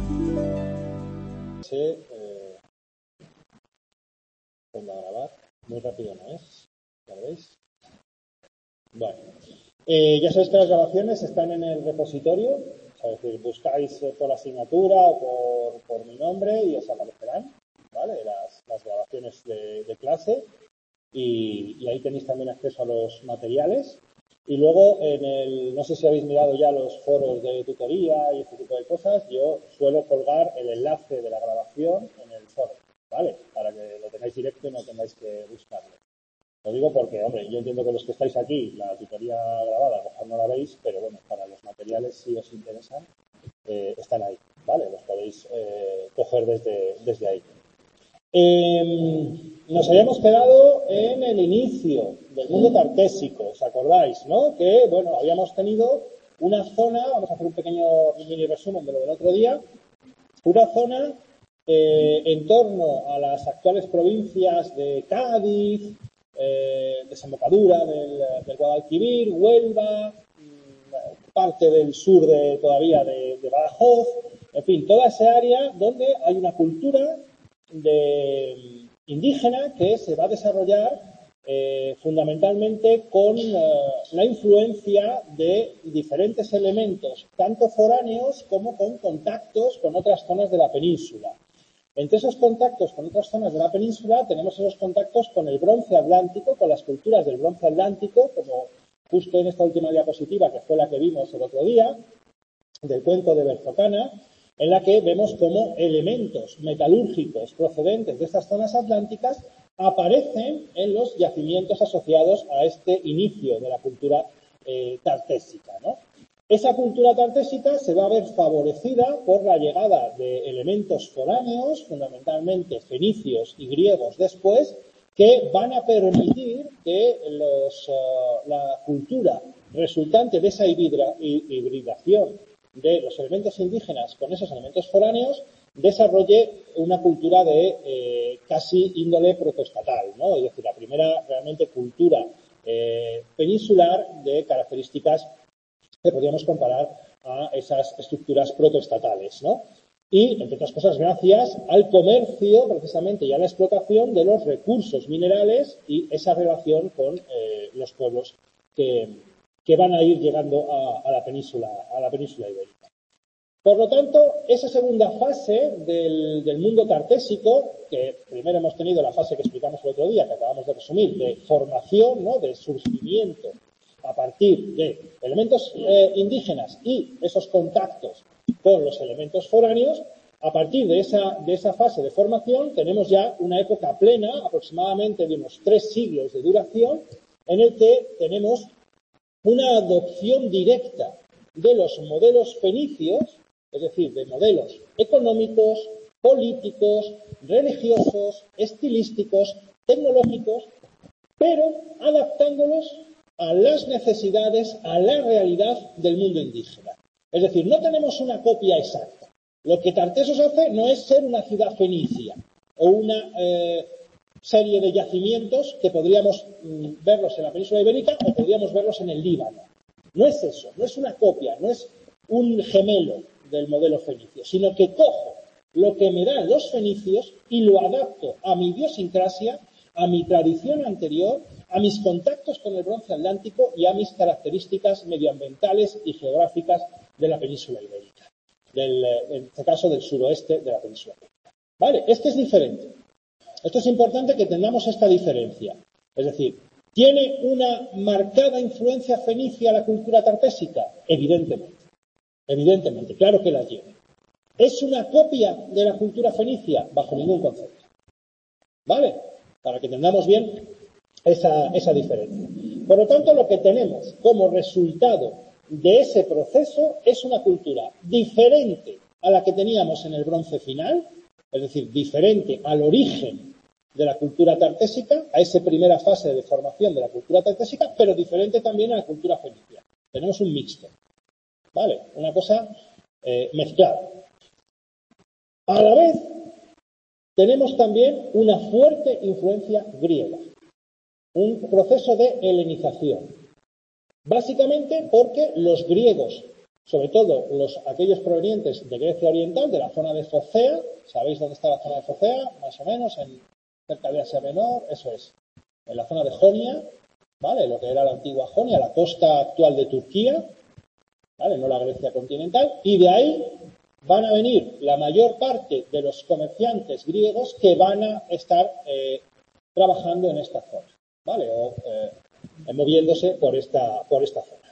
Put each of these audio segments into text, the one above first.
Pongo a grabar. Muy rápido no es. ¿Ya lo veis? Bueno. Ya sabéis que las grabaciones están en el repositorio. Es decir, buscáis por asignatura o por mi nombre y os aparecerán, ¿vale? Las grabaciones de clase. Y ahí tenéis también acceso a los materiales. Y luego, no sé si habéis mirado ya los foros de tutoría y este tipo de cosas, yo suelo colgar el enlace de la grabación en el foro, ¿vale? Para que lo tengáis directo y no tengáis que buscarlo. Lo digo porque, hombre, yo entiendo que los que estáis aquí, la tutoría grabada, a lo mejor no la veis, pero bueno, para los materiales, si os interesan, están ahí, ¿vale? Los podéis coger desde ahí. Nos habíamos quedado en el inicio del mundo tartésico, ¿os acordáis, no? Que, bueno, habíamos tenido una zona, vamos a hacer un pequeño mini resumen de lo del otro día, una zona en torno a las actuales provincias de Cádiz, desembocadura del Guadalquivir, Huelva, parte del sur todavía de Badajoz, en fin, toda esa área donde hay una cultura indígena que se va a desarrollar fundamentalmente con la influencia de diferentes elementos, tanto foráneos como con contactos con otras zonas de la península. Entre esos contactos con otras zonas de la península tenemos esos contactos con el bronce atlántico, con las culturas del bronce atlántico, como justo en esta última diapositiva, que fue la que vimos el otro día, del cuenco de Berzocana, en la que vemos cómo elementos metalúrgicos procedentes de estas zonas atlánticas aparecen en los yacimientos asociados a este inicio de la cultura tartésica, ¿no? Esa cultura tartésica se va a ver favorecida por la llegada de elementos foráneos, fundamentalmente fenicios y griegos después, que van a permitir que la cultura resultante de esa hibridación de los elementos indígenas con esos elementos foráneos desarrolle una cultura de casi índole protoestatal, ¿no? Es decir, la primera realmente cultura peninsular de características que podríamos comparar a esas estructuras protoestatales, ¿no? Y, entre otras cosas, gracias al comercio, precisamente, y a la explotación de los recursos minerales y esa relación con los pueblos que van a ir llegando a la península ibérica. Por lo tanto, esa segunda fase del mundo tartésico, que primero hemos tenido la fase que explicamos el otro día, que acabamos de resumir, de formación, ¿no?, de surgimiento a partir de elementos indígenas y esos contactos con los elementos foráneos, a partir de esa fase de formación tenemos ya una época plena, aproximadamente de unos 3 siglos de duración, en el que tenemos una adopción directa de los modelos fenicios, es decir, de modelos económicos, políticos, religiosos, estilísticos, tecnológicos, pero adaptándolos a las necesidades, a la realidad del mundo indígena. Es decir, no tenemos una copia exacta. Lo que Tartessos hace no es ser una ciudad fenicia o una serie de yacimientos que podríamos verlos en la península ibérica o podríamos verlos en el Líbano. No es eso, no es una copia, no es un gemelo del modelo fenicio, sino que cojo lo que me dan los fenicios y lo adapto a mi idiosincrasia, a mi tradición anterior, a mis contactos con el bronce atlántico y a mis características medioambientales y geográficas de la península ibérica, en este caso del suroeste de la península ibérica. ¿Vale? Esto es diferente. Esto es importante que tengamos esta diferencia. Es decir, ¿tiene una marcada influencia fenicia la cultura tartésica? Evidentemente. Evidentemente, claro que la tiene. ¿Es una copia de la cultura fenicia? Bajo ningún concepto. ¿Vale? Para que tengamos bien esa diferencia. Por lo tanto, lo que tenemos como resultado de ese proceso es una cultura diferente a la que teníamos en el bronce final, es decir, diferente al origen de la cultura tartésica, a esa primera fase de formación de la cultura tartésica, pero diferente también a la cultura fenicia. Tenemos un mixto, ¿vale? Una cosa mezclada. A la vez, tenemos también una fuerte influencia griega, un proceso de helenización. Básicamente porque los griegos sobre todo aquellos provenientes de Grecia Oriental, de la zona de Focea. ¿Sabéis dónde está la zona de Focea? Más o menos, cerca de Asia Menor, eso es, en la zona de Jonia, ¿vale? Lo que era la antigua Jonia, la costa actual de Turquía, ¿vale? No la Grecia continental, y de ahí van a venir la mayor parte de los comerciantes griegos que van a estar trabajando en esta zona, ¿vale? O moviéndose por esta zona.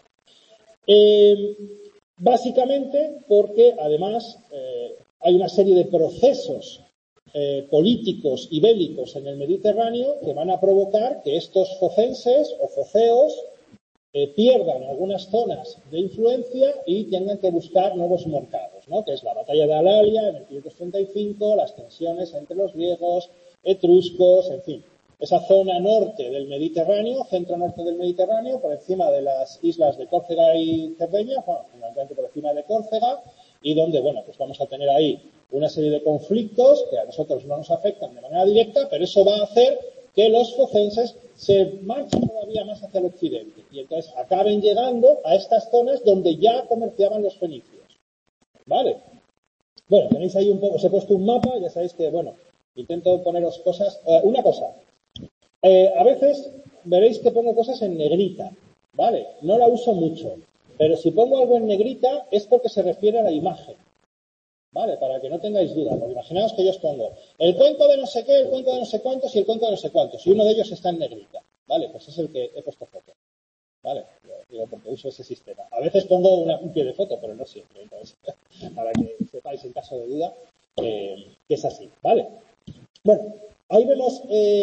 Básicamente porque, además, hay una serie de procesos políticos y bélicos en el Mediterráneo que van a provocar que estos focenses o foceos pierdan algunas zonas de influencia y tengan que buscar nuevos mercados, ¿no? Que es la batalla de Alalia en el 535, las tensiones entre los griegos, etruscos, en fin. Esa zona norte del Mediterráneo, centro-norte del Mediterráneo, por encima de las islas de Córcega y Cerdeña, fundamentalmente por encima de Córcega, y donde, bueno, pues vamos a tener ahí una serie de conflictos que a nosotros no nos afectan de manera directa, pero eso va a hacer que los focenses se marchen todavía más hacia el occidente y entonces acaben llegando a estas zonas donde ya comerciaban los fenicios. ¿Vale? Bueno, tenéis ahí un poco, os he puesto un mapa, ya sabéis que, bueno, intento poneros cosas. Una cosa, a veces veréis que pongo cosas en negrita, ¿vale? No la uso mucho, pero si pongo algo en negrita es porque se refiere a la imagen. ¿Vale? Para que no tengáis duda, porque imaginaos que yo os pongo el cuento de no sé qué, el cuento de no sé cuántos y el cuento de no sé cuántos, y uno de ellos está en negrita, ¿vale? Pues es el que he puesto foto, ¿vale? Lo digo porque uso ese sistema. A veces pongo un pie de foto, pero no siempre, entonces, para que sepáis en caso de duda que es así, ¿vale? Bueno, ahí vemos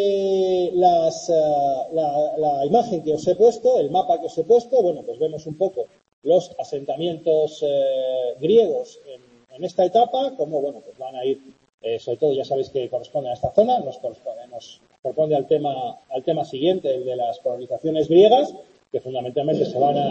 la imagen que os he puesto, el mapa que os he puesto. Bueno, pues vemos un poco los asentamientos griegos en esta etapa, como, bueno, pues van a ir, sobre todo ya sabéis que corresponde a esta zona, nos corresponde al tema siguiente, el de las colonizaciones griegas, que fundamentalmente se van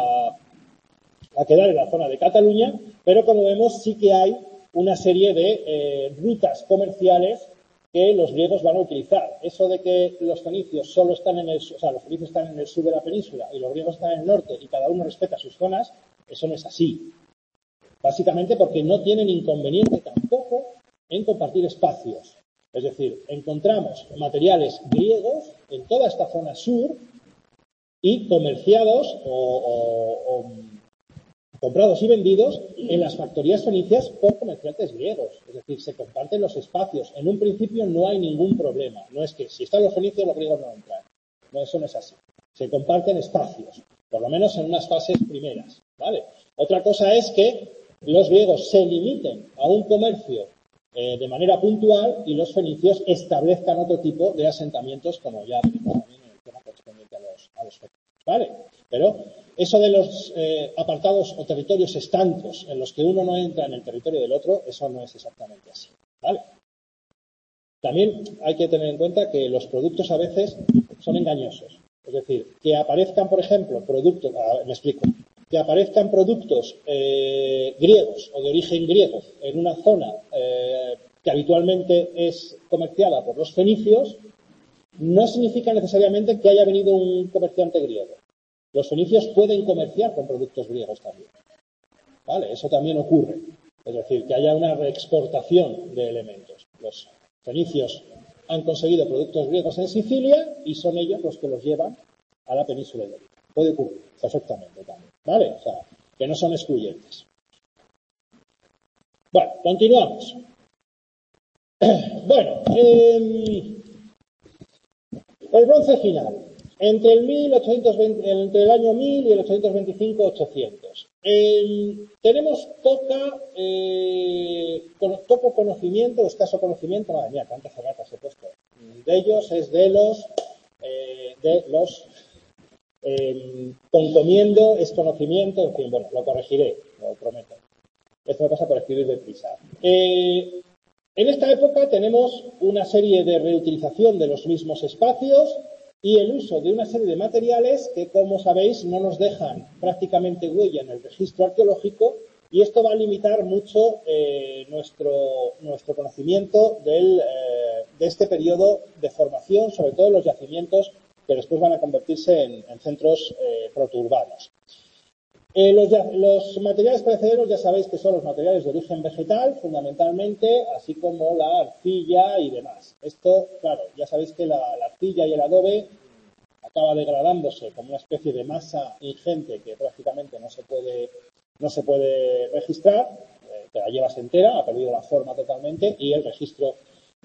a quedar en la zona de Cataluña, pero como vemos sí que hay una serie de rutas comerciales que los griegos van a utilizar. Eso de que los fenicios solo están los fenicios están en el sur de la península y los griegos están en el norte y cada uno respeta sus zonas, eso no es así. Básicamente porque no tienen inconveniente tampoco en compartir espacios. Es decir, encontramos materiales griegos en toda esta zona sur y comerciados o comprados y vendidos en las factorías fenicias por comerciantes griegos. Es decir, se comparten los espacios. En un principio no hay ningún problema. No es que si están los fenicios los griegos no entran. No, eso no es así. Se comparten espacios, por lo menos en unas fases primeras, ¿vale? Otra cosa es que los griegos se limiten a un comercio de manera puntual y los fenicios establezcan otro tipo de asentamientos, como ya vimos también en el tema correspondiente a los fenicios, ¿vale? Pero eso de los apartados o territorios estancos en los que uno no entra en el territorio del otro, eso no es exactamente así, ¿vale? También hay que tener en cuenta que los productos a veces son engañosos. Es decir, que aparezcan, por ejemplo, productos, me explico, que aparezcan productos griegos o de origen griego en una zona que habitualmente es comerciada por los fenicios, no significa necesariamente que haya venido un comerciante griego. Los fenicios pueden comerciar con productos griegos también. ¿Vale? Eso también ocurre. Es decir, que haya una reexportación de elementos. Los fenicios han conseguido productos griegos en Sicilia y son ellos los que los llevan a la península ibérica. Puede ocurrir perfectamente también. ¿Vale? O sea, que no son excluyentes. Bueno, continuamos. Bueno, el bronce final. Entre el año 1000 y el 825-800. Tenemos poco conocimiento, escaso conocimiento, madre mía, cuántas cegatas he puesto. De ellos es de los concomiendo, es conocimiento, en fin, bueno, lo corregiré, lo prometo. Esto me pasa por escribir deprisa. En esta época tenemos una serie de reutilización de los mismos espacios y el uso de una serie de materiales que, como sabéis, no nos dejan prácticamente huella en el registro arqueológico, y esto va a limitar mucho nuestro conocimiento de este periodo de formación, sobre todo en los yacimientos que después van a convertirse en centros protourbanos. Los materiales perecederos ya sabéis que son los materiales de origen vegetal, fundamentalmente, así como la arcilla y demás. Esto, claro, ya sabéis que la arcilla y el adobe acaba degradándose como una especie de masa ingente que prácticamente no se puede registrar, te la llevas entera, ha perdido la forma totalmente, y el registro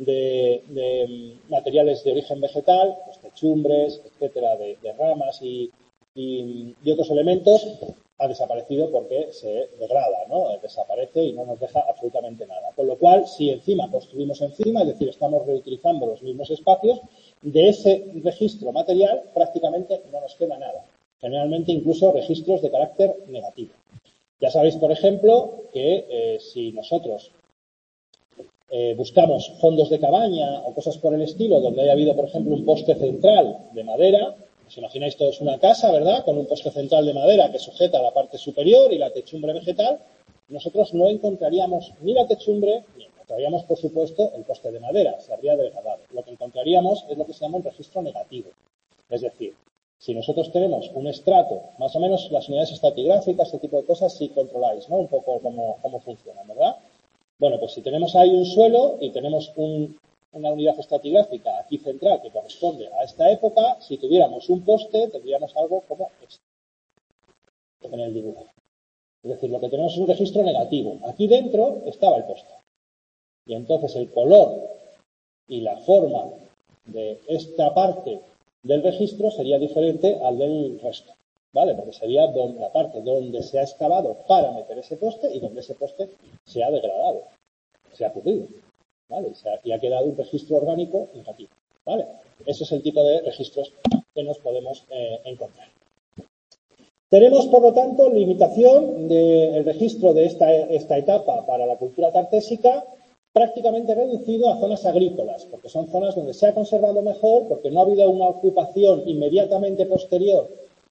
de materiales de origen vegetal, pues techumbres, etcétera, de ramas y otros elementos, ha desaparecido porque se degrada, ¿no? Desaparece y no nos deja absolutamente nada. Con lo cual, si encima construimos encima, es decir, estamos reutilizando los mismos espacios, de ese registro material prácticamente no nos queda nada. Generalmente incluso registros de carácter negativo. Ya sabéis, por ejemplo, que si nosotros buscamos fondos de cabaña o cosas por el estilo, donde haya habido, por ejemplo, un poste central de madera. Os imagináis todos una casa, ¿verdad?, con un poste central de madera que sujeta la parte superior y la techumbre vegetal. Nosotros no encontraríamos ni la techumbre, ni encontraríamos, por supuesto, el poste de madera. Se habría degradado. Lo que encontraríamos es lo que se llama un registro negativo. Es decir, si nosotros tenemos un estrato, más o menos las unidades estratigráficas, este tipo de cosas, sí controláis, ¿no?, un poco cómo funcionan, ¿verdad? Bueno, pues si tenemos ahí un suelo y tenemos una unidad estratigráfica aquí central que corresponde a esta época, si tuviéramos un poste, tendríamos algo como esto en el dibujo. Es decir, lo que tenemos es un registro negativo. Aquí dentro estaba el poste. Y entonces el color y la forma de esta parte del registro sería diferente al del resto, ¿vale? Porque sería la parte donde se ha excavado para meter ese poste y donde ese poste se ha degradado, se ha pudrido, ¿vale? Y ha quedado un registro orgánico negativo, ¿vale? Ese es el tipo de registros que nos podemos encontrar. Tenemos, por lo tanto, limitación del registro de esta etapa para la cultura tartésica prácticamente reducido a zonas agrícolas, porque son zonas donde se ha conservado mejor, porque no ha habido una ocupación inmediatamente posterior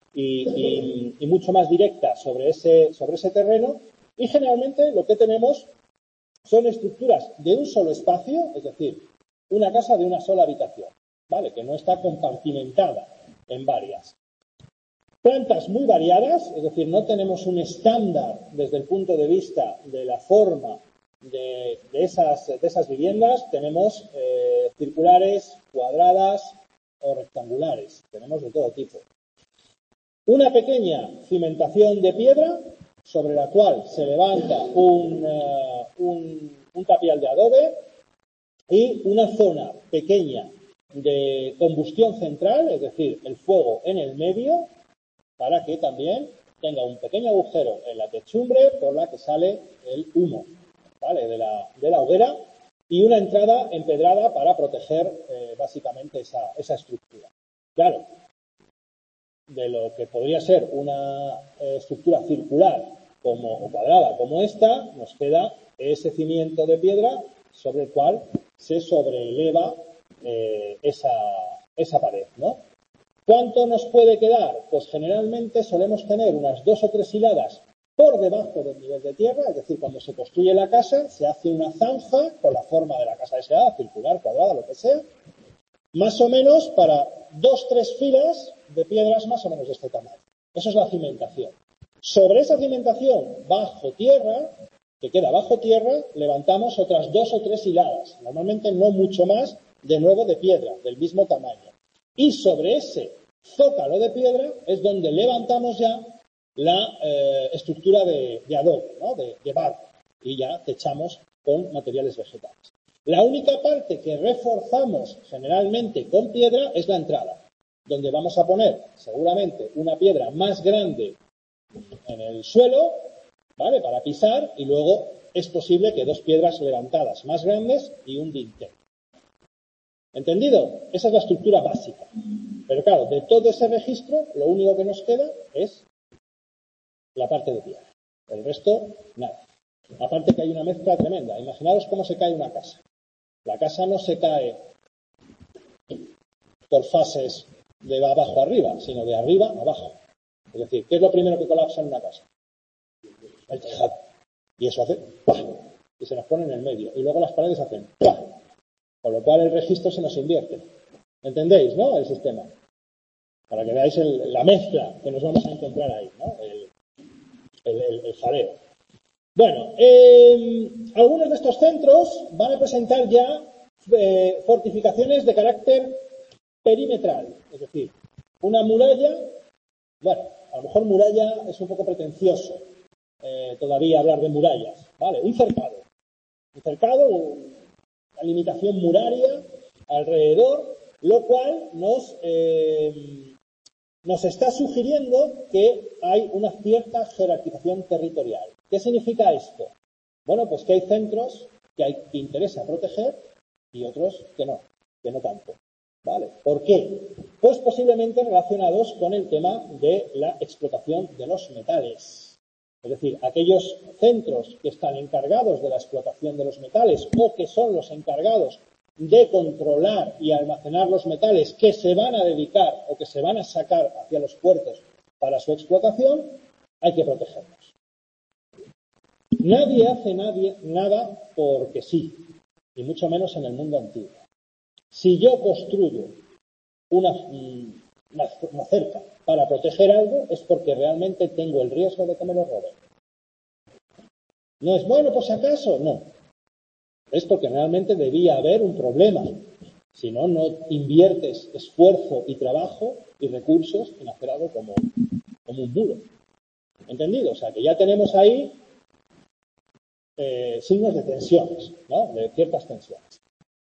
y mucho más directa sobre ese terreno, y generalmente lo que tenemos son estructuras de un solo espacio, es decir, una casa de una sola habitación, ¿vale?, que no está compartimentada en varias. Plantas muy variadas, es decir, no tenemos un estándar desde el punto de vista de la forma de esas viviendas. Tenemos circulares, cuadradas o rectangulares. Tenemos de todo tipo. Una pequeña cimentación de piedra sobre la cual se levanta un tapial de adobe y una zona pequeña de combustión central, es decir, el fuego en el medio, para que también tenga un pequeño agujero en la techumbre por la que sale el humo, ¿vale?, de la hoguera, y una entrada empedrada para proteger básicamente esa estructura. Claro, de lo que podría ser una estructura circular o cuadrada como esta, nos queda ese cimiento de piedra sobre el cual se sobreeleva esa pared, ¿no? ¿Cuánto nos puede quedar? Pues generalmente solemos tener unas 2 o 3 hiladas por debajo del nivel de tierra, es decir, cuando se construye la casa, se hace una zanja con la forma de la casa deseada, circular, cuadrada, lo que sea, más o menos para 2 o 3 filas de piedras más o menos de este tamaño. Eso es la cimentación. Sobre esa cimentación, bajo tierra, que queda bajo tierra, levantamos otras 2 o 3 hiladas, normalmente no mucho más, de nuevo de piedra, del mismo tamaño. Y sobre ese zócalo de piedra es donde levantamos ya la estructura de adobe, ¿no?, de barro, y ya techamos con materiales vegetales. La única parte que reforzamos generalmente con piedra es la entrada, donde vamos a poner seguramente una piedra más grande en el suelo, ¿vale?, para pisar, y luego es posible que 2 piedras levantadas más grandes y un dintel. ¿Entendido? Esa es la estructura básica. Pero claro, de todo ese registro, lo único que nos queda es la parte de piedra. El resto, nada. Aparte que hay una mezcla tremenda. Imaginaos cómo se cae una casa. La casa no se cae por fases de abajo a arriba, sino de arriba a abajo. Es decir, ¿qué es lo primero que colapsa en una casa? El tejado. Y eso hace ¡pah! Y se nos pone en el medio. Y luego las paredes hacen ¡pah! Con lo cual el registro se nos invierte. ¿Entendéis, no?, el sistema. Para que veáis la mezcla que nos vamos a encontrar ahí, ¿no? el jaleo. Bueno, algunos de estos centros van a presentar ya fortificaciones de carácter perimetral, es decir, una muralla. Bueno, a lo mejor muralla es un poco pretencioso todavía hablar de murallas, ¿vale? Un cercado, una limitación muraria alrededor, lo cual nos está sugiriendo que hay una cierta jerarquización territorial. ¿Qué significa esto? Bueno, pues que hay centros que interesa proteger y otros que no tanto. ¿Vale? ¿Por qué? Pues posiblemente relacionados con el tema de la explotación de los metales. Es decir, aquellos centros que están encargados de la explotación de los metales o que son los encargados de controlar y almacenar los metales que se van a dedicar o que se van a sacar hacia los puertos para su explotación, hay que protegerlos. Nadie hace nada porque sí, y mucho menos en el mundo antiguo. Si yo construyo una cerca para proteger algo, es porque realmente tengo el riesgo de que me lo roben. No es bueno, por si acaso, no. Es porque realmente debía haber un problema. Si no, no inviertes esfuerzo y trabajo y recursos en hacer algo como un muro. ¿Entendido? O sea, que ya tenemos ahí signos de tensiones, ¿no? De ciertas tensiones.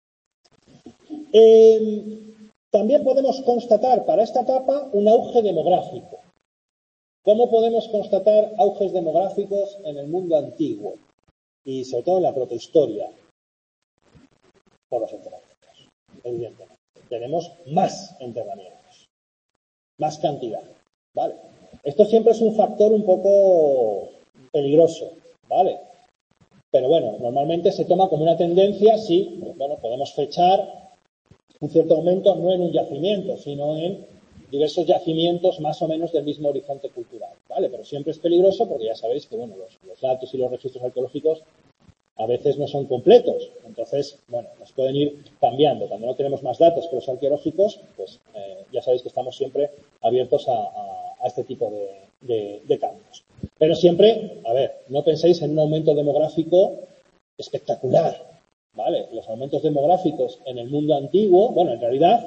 También podemos constatar para esta etapa un auge demográfico. ¿Cómo podemos constatar auges demográficos en el mundo antiguo? Y sobre todo en la protohistoria. Por los enterramientos, evidentemente. Tenemos más enterramientos, más cantidad, ¿vale? Esto siempre es un factor un poco peligroso, ¿vale? Pero bueno, normalmente se toma como una tendencia, sí, bueno, podemos fechar un cierto aumento no en un yacimiento, sino en diversos yacimientos más o menos del mismo horizonte cultural, ¿vale? Pero siempre es peligroso porque ya sabéis que, bueno, los datos y los registros arqueológicos a veces no son completos. Entonces, bueno, nos pueden ir cambiando. Cuando no tenemos más datos que los arqueológicos, pues ya sabéis que estamos siempre abiertos a este tipo de cambios. Pero siempre, a ver, no penséis en un aumento demográfico espectacular, ¿vale? Los aumentos demográficos en el mundo antiguo, bueno, en realidad,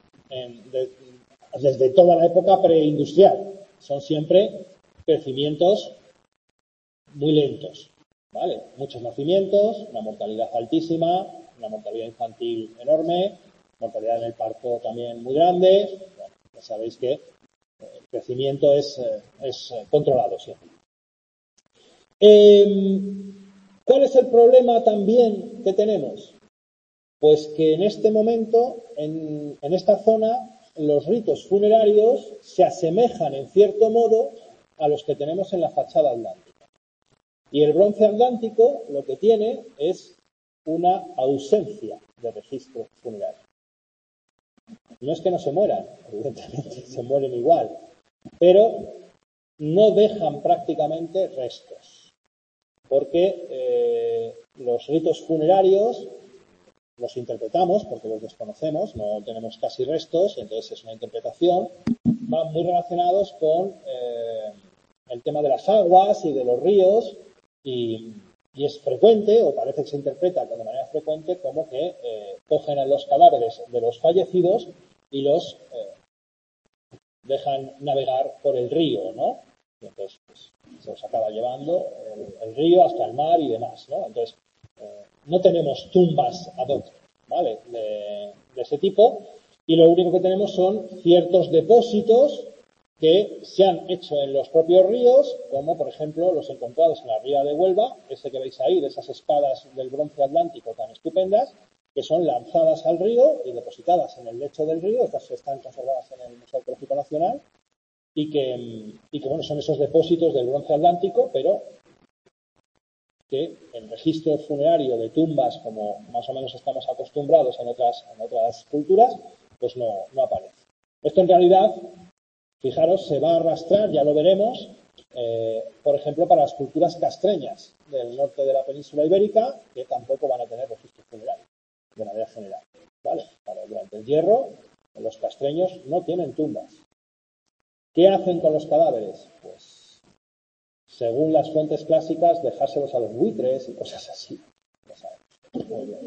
desde toda la época preindustrial, son siempre crecimientos muy lentos. ¿Vale? Muchos nacimientos, una mortalidad altísima, una mortalidad infantil enorme, mortalidad en el parto también muy grande. Bueno, ya sabéis que el crecimiento es controlado siempre. ¿Cuál es el problema también que tenemos? Pues que en este momento, en esta zona, los ritos funerarios se asemejan en cierto modo a los que tenemos en la fachada atlántica. Y el bronce atlántico lo que tiene es una ausencia de registro funerario. No es que no se mueran, evidentemente, se mueren igual, pero no dejan prácticamente restos, porque los ritos funerarios los interpretamos porque los desconocemos, no tenemos casi restos, entonces es una interpretación, van muy relacionados con el tema de las aguas y de los ríos. Y es frecuente, o parece que se interpreta de manera frecuente, como que cogen a los cadáveres de los fallecidos y los dejan navegar por el río, ¿no? Y entonces pues, se los acaba llevando el río hasta el mar y demás, ¿no? Entonces, no tenemos tumbas ad hoc, ¿vale? De ese tipo, y lo único que tenemos son ciertos depósitos que se han hecho en los propios ríos, como por ejemplo los encontrados en la ría de Huelva, ese que veis ahí, de esas espadas del bronce atlántico tan estupendas, que son lanzadas al río y depositadas en el lecho del río. Estas están conservadas en el Museo Arqueológico Nacional y que bueno, son esos depósitos del bronce atlántico, pero que en registro funerario de tumbas, como más o menos estamos acostumbrados en otras culturas, pues no aparece. Esto en realidad, fijaros, se va a arrastrar, ya lo veremos, por ejemplo, para las culturas castreñas del norte de la península ibérica, que tampoco van a tener registro funerario, de manera general. ¿Vale? Durante el Hierro, los castreños no tienen tumbas. ¿Qué hacen con los cadáveres? Pues según las fuentes clásicas, dejárselos a los buitres y cosas así. Ya sabes. Muy bien.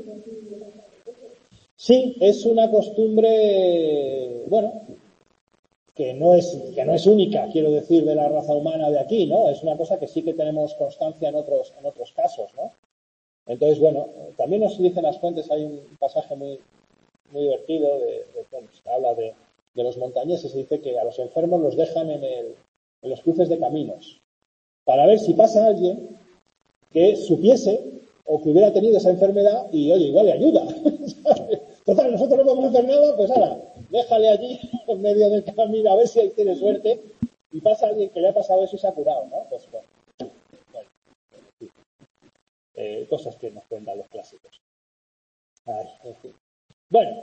Sí, es una costumbre, bueno, que no es única, quiero decir, de la raza humana de aquí, ¿no? Es una cosa que sí que tenemos constancia en otros casos, ¿no? Entonces, bueno, también nos dicen las fuentes, hay un pasaje muy divertido bueno, que habla de los montañeses y dice que a los enfermos los dejan en los cruces de caminos para ver si pasa alguien que supiese o que hubiera tenido esa enfermedad y, oye, igual le ayuda. Total, nosotros no podemos hacer nada, pues ahora, déjale allí en medio del camino a ver si ahí tiene suerte y pasa alguien que le ha pasado eso y se ha curado, ¿no? Pues bueno, cosas que nos cuentan los clásicos. Ay, en fin. Bueno,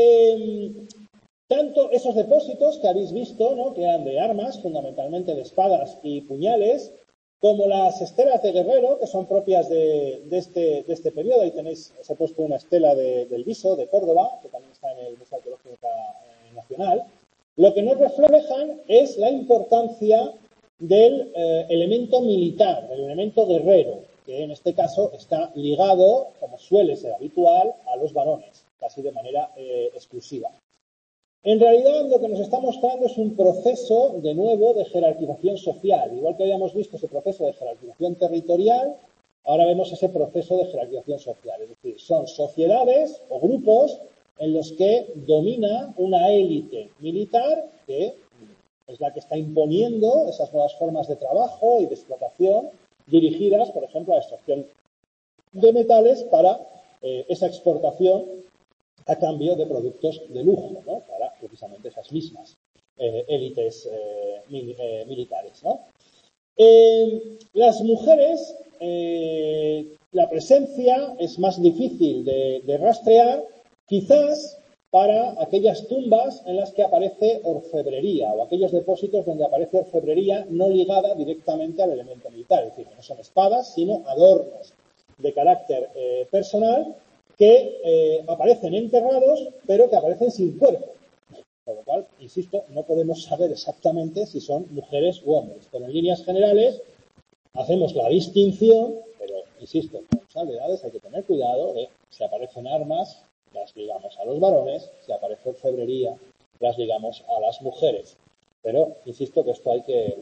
tanto esos depósitos que habéis visto, ¿no?, que eran de armas, fundamentalmente de espadas y puñales, como las estelas de guerrero, que son propias de este periodo. Ahí tenéis, os he puesto una estela del Viso, de Córdoba, que también está en el Museo Arqueológico Nacional. Lo que nos reflejan es la importancia del elemento militar, del elemento guerrero, que en este caso está ligado, como suele ser habitual, a los varones, casi de manera exclusiva. En realidad, lo que nos está mostrando es un proceso, de nuevo, de jerarquización social. Igual que habíamos visto ese proceso de jerarquización territorial, ahora vemos ese proceso de jerarquización social. Es decir, son sociedades o grupos en los que domina una élite militar que es la que está imponiendo esas nuevas formas de trabajo y de explotación dirigidas, por ejemplo, a la extracción de metales para esa exportación a cambio de productos de lujo, ¿no?, para precisamente esas mismas élites militares, ¿no? Las mujeres, la presencia es más difícil de rastrear, quizás para aquellas tumbas en las que aparece orfebrería o aquellos depósitos donde aparece orfebrería no ligada directamente al elemento militar, es decir, que no son espadas, sino adornos de carácter personal que aparecen enterrados, pero que aparecen sin cuerpo. Por lo cual, insisto, no podemos saber exactamente si son mujeres u hombres. Pero en líneas generales hacemos la distinción, pero, insisto, con salvedades, hay que tener cuidado de si aparecen armas, las ligamos a los varones, si aparece orfebrería, las ligamos a las mujeres. Pero, insisto, que esto hay que...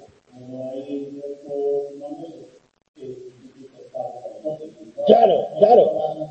Claro, claro.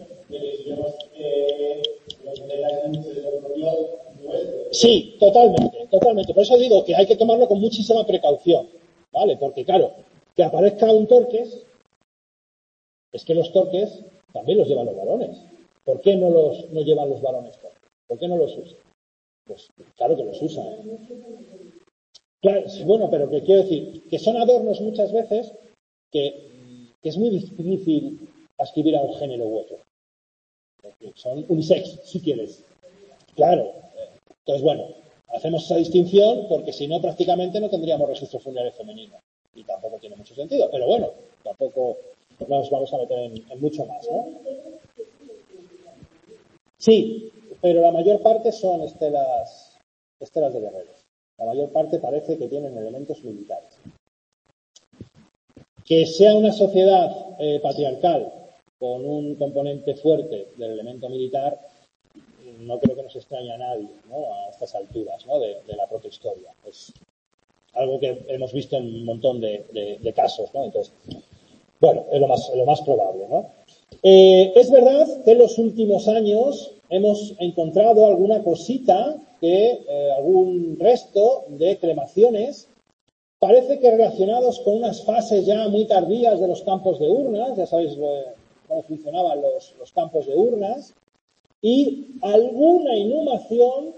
Sí, totalmente. Por eso digo que hay que tomarlo con muchísima precaución, ¿vale? Porque, claro, que aparezca un Torques, es que los Torques también los llevan los varones. ¿Por qué no llevan los varones Torques? ¿Por qué no los usan? Pues claro que los usan. Claro, bueno, pero que quiero decir, que son adornos muchas veces que es muy difícil adscribir a un género u otro. Son unisex, si quieres. Claro. Entonces, bueno, hacemos esa distinción porque si no, prácticamente no tendríamos registro funerario femenino. Y tampoco tiene mucho sentido. Pero bueno, tampoco nos vamos a meter en mucho más, ¿no? Sí, pero la mayor parte son estelas de guerreros. La mayor parte parece que tienen elementos militares. Que sea una sociedad patriarcal con un componente fuerte del elemento militar, no creo que nos extrañe a nadie, ¿no?, a estas alturas, ¿no?, de la propia historia. Es algo que hemos visto en un montón de casos, ¿no? Entonces, bueno, es lo más probable, ¿no? Es verdad que en los últimos años hemos encontrado alguna cosita algún resto de cremaciones, parece que relacionados con unas fases ya muy tardías de los campos de urnas, ya sabéis cómo funcionaban los campos de urnas, y alguna inhumación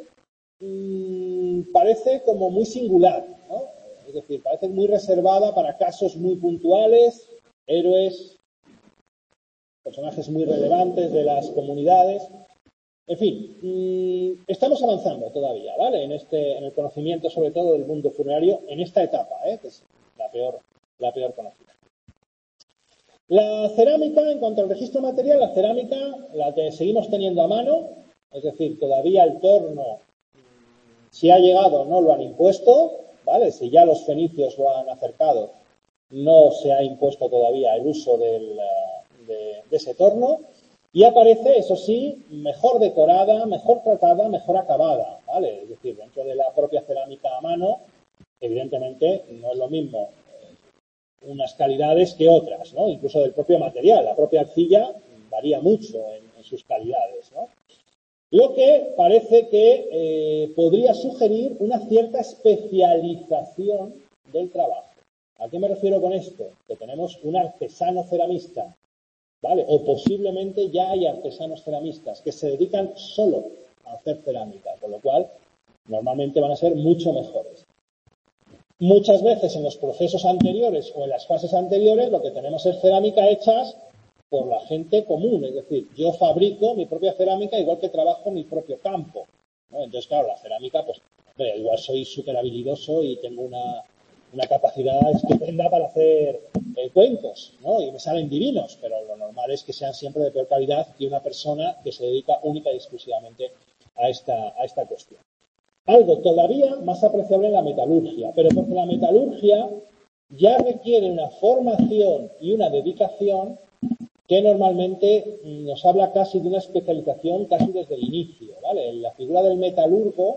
parece como muy singular, ¿no? Es decir, parece muy reservada para casos muy puntuales, héroes, personajes muy relevantes de las comunidades. En fin, estamos avanzando todavía, ¿vale? En el conocimiento, sobre todo, del mundo funerario en esta etapa, que es la peor conocida. La cerámica, en cuanto al registro material, la cerámica la seguimos teniendo a mano, es decir, todavía el torno, si ha llegado, no lo han impuesto, ¿vale? Si ya los fenicios lo han acercado, no se ha impuesto todavía el uso de ese torno, y aparece, eso sí, mejor decorada, mejor tratada, mejor acabada, ¿vale? Es decir, dentro de la propia cerámica a mano, evidentemente no es lo mismo unas calidades que otras, ¿no? Incluso del propio material. La propia arcilla varía mucho en sus calidades, ¿no? Lo que parece que podría sugerir una cierta especialización del trabajo. ¿A qué me refiero con esto? Que tenemos un artesano ceramista, ¿vale? O posiblemente ya hay artesanos ceramistas que se dedican solo a hacer cerámica, con lo cual normalmente van a ser mucho mejores. Muchas veces en los procesos anteriores o en las fases anteriores lo que tenemos es cerámica hechas por la gente común, es decir, yo fabrico mi propia cerámica igual que trabajo mi propio campo, ¿no? Entonces, claro, la cerámica, pues, igual soy súper habilidoso y tengo una capacidad estupenda para hacer cuencos, ¿no? Y me salen divinos, pero lo normal es que sean siempre de peor calidad que una persona que se dedica única y exclusivamente a esta cuestión. Algo todavía más apreciable en la metalurgia, pero porque la metalurgia ya requiere una formación y una dedicación que normalmente nos habla casi de una especialización casi desde el inicio, ¿vale? La figura del metalurgo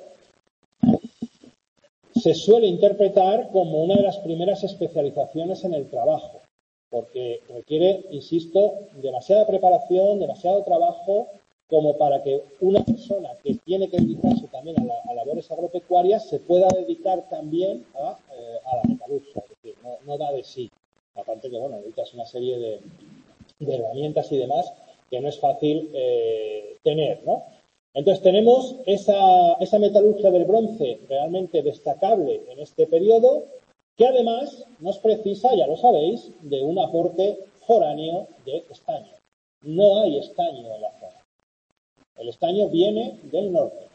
se suele interpretar como una de las primeras especializaciones en el trabajo, porque requiere, insisto, demasiada preparación, demasiado trabajo, como para que una persona que tiene que dedicarse también a labores agropecuarias se pueda dedicar también a la metalurgia, es decir, no da de sí. Aparte que, bueno, necesitas una serie de herramientas y demás que no es fácil tener, ¿no? Entonces tenemos esa metalurgia del bronce realmente destacable en este periodo, que además nos precisa, ya lo sabéis, de un aporte foráneo de estaño. No hay estaño en la zona. El estaño viene del norte,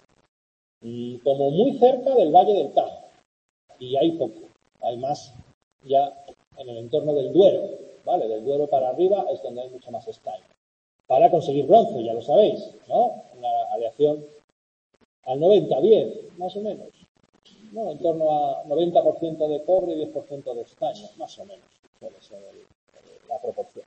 como muy cerca del Valle del Tajo, y hay poco, hay más ya en el entorno del Duero, ¿vale? Del Duero para arriba es donde hay mucho más estaño. Para conseguir bronce, ya lo sabéis, ¿no? Una aleación al 90-10, más o menos, ¿no? En torno a 90% de cobre y 10% de estaño, más o menos, puede ser la proporción.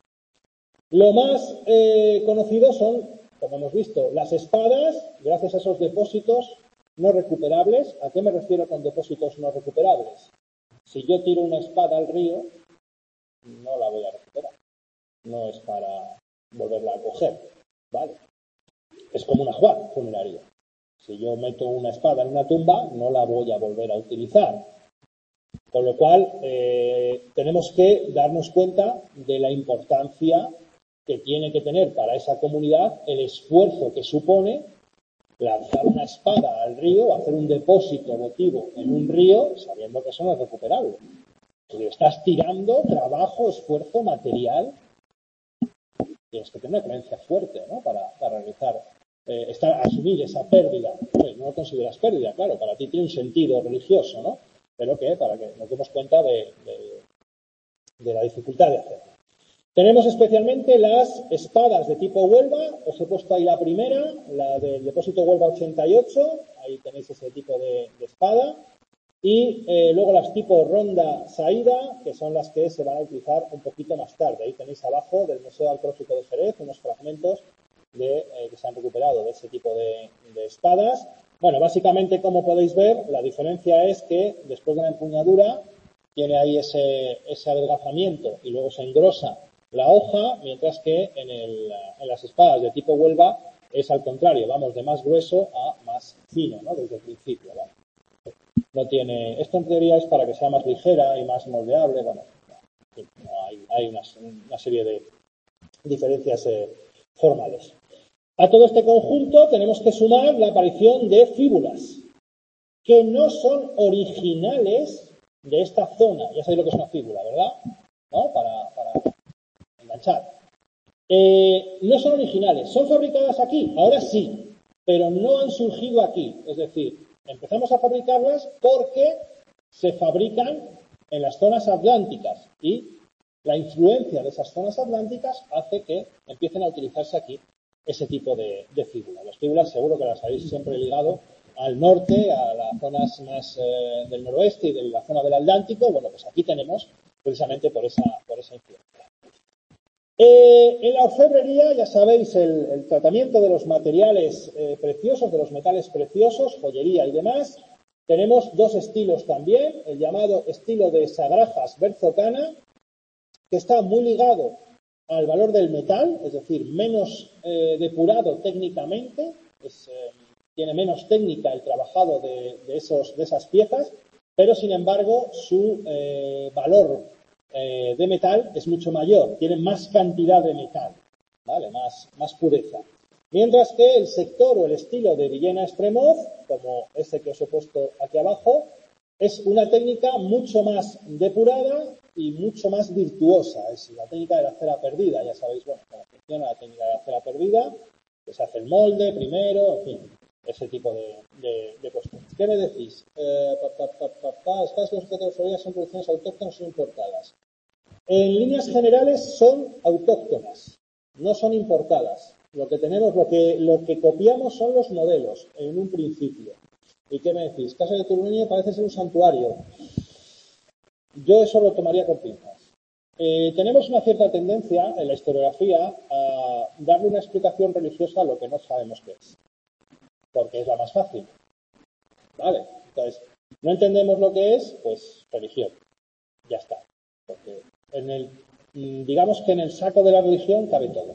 Lo más conocido son, como hemos visto, las espadas, gracias a esos depósitos no recuperables. ¿A qué me refiero con depósitos no recuperables? Si yo tiro una espada al río, no la voy a recuperar. No es para volverla a coger, ¿vale? Es como una ajuar funeraria. Si yo meto una espada en una tumba, no la voy a volver a utilizar. Con lo cual, tenemos que darnos cuenta de la importancia que tiene que tener para esa comunidad el esfuerzo que supone lanzar una espada al río, hacer un depósito votivo en un río, sabiendo que eso no es recuperable. Si estás tirando trabajo, esfuerzo, material, tienes que tener una creencia fuerte, ¿no? Para realizar, asumir esa pérdida. No lo consideras pérdida, claro, para ti tiene un sentido religioso, ¿no? Pero que para que nos demos cuenta de la dificultad de hacerlo. Tenemos especialmente las espadas de tipo Huelva. Os he puesto ahí la primera, la del depósito Huelva 88. Ahí tenéis ese tipo de espada. Y luego las tipo Ronda Saída, que son las que se van a utilizar un poquito más tarde. Ahí tenéis abajo del Museo Arqueológico de Jerez unos fragmentos que se han recuperado de ese tipo de espadas. Bueno, básicamente, como podéis ver, la diferencia es que después de la empuñadura tiene ahí ese adelgazamiento y luego se engrosa la hoja, mientras que en las espadas de tipo Huelva es al contrario, vamos de más grueso a más fino, ¿no? Desde el principio, ¿vale? No tiene, esto en teoría es para que sea más ligera y más moldeable, bueno, no, hay una serie de diferencias formales. A todo este conjunto tenemos que sumar la aparición de fíbulas, que no son originales de esta zona. Ya sabéis lo que es una fíbula, ¿verdad? ¿No? Para enganchar. No son originales. ¿Son fabricadas aquí? Ahora sí, pero no han surgido aquí. Es decir, empezamos a fabricarlas porque se fabrican en las zonas atlánticas y la influencia de esas zonas atlánticas hace que empiecen a utilizarse aquí ese tipo de fíbula. Las fíbulas seguro que las habéis siempre ligado al norte, a las zonas más del noroeste y de la zona del Atlántico. Bueno, pues aquí tenemos precisamente por esa influencia. En la orfebrería, ya sabéis, el tratamiento de los materiales preciosos, de los metales preciosos, joyería y demás. Tenemos dos estilos también, el llamado estilo de Sagrajas Berzocana, que está muy ligado al valor del metal, es decir, menos depurado técnicamente, tiene menos técnica el trabajado de esas piezas, pero sin embargo su valor de metal es mucho mayor, tiene más cantidad de metal, ¿vale? Más pureza. Mientras que el sector o el estilo de Villena Extremov, como este que os he puesto aquí abajo, es una técnica mucho más depurada y mucho más virtuosa. Es la técnica de la cera perdida. Ya sabéis, bueno, cómo funciona la técnica de la cera perdida, que se hace el molde primero, en fin, ese tipo de cuestiones. ¿Qué me decís? Estas categorías son producciones autóctonas o importadas. En líneas generales son autóctonas, no son importadas. Lo que tenemos, lo que copiamos son los modelos en un principio. ¿Y qué me decís? Casa de Turuñe parece ser un santuario. Yo eso lo tomaría con pinzas. Tenemos una cierta tendencia en la historiografía a darle una explicación religiosa a lo que no sabemos qué es, porque es la más fácil. ¿Vale? Entonces, no entendemos lo que es, pues religión. Ya está. Porque digamos que en el saco de la religión cabe todo.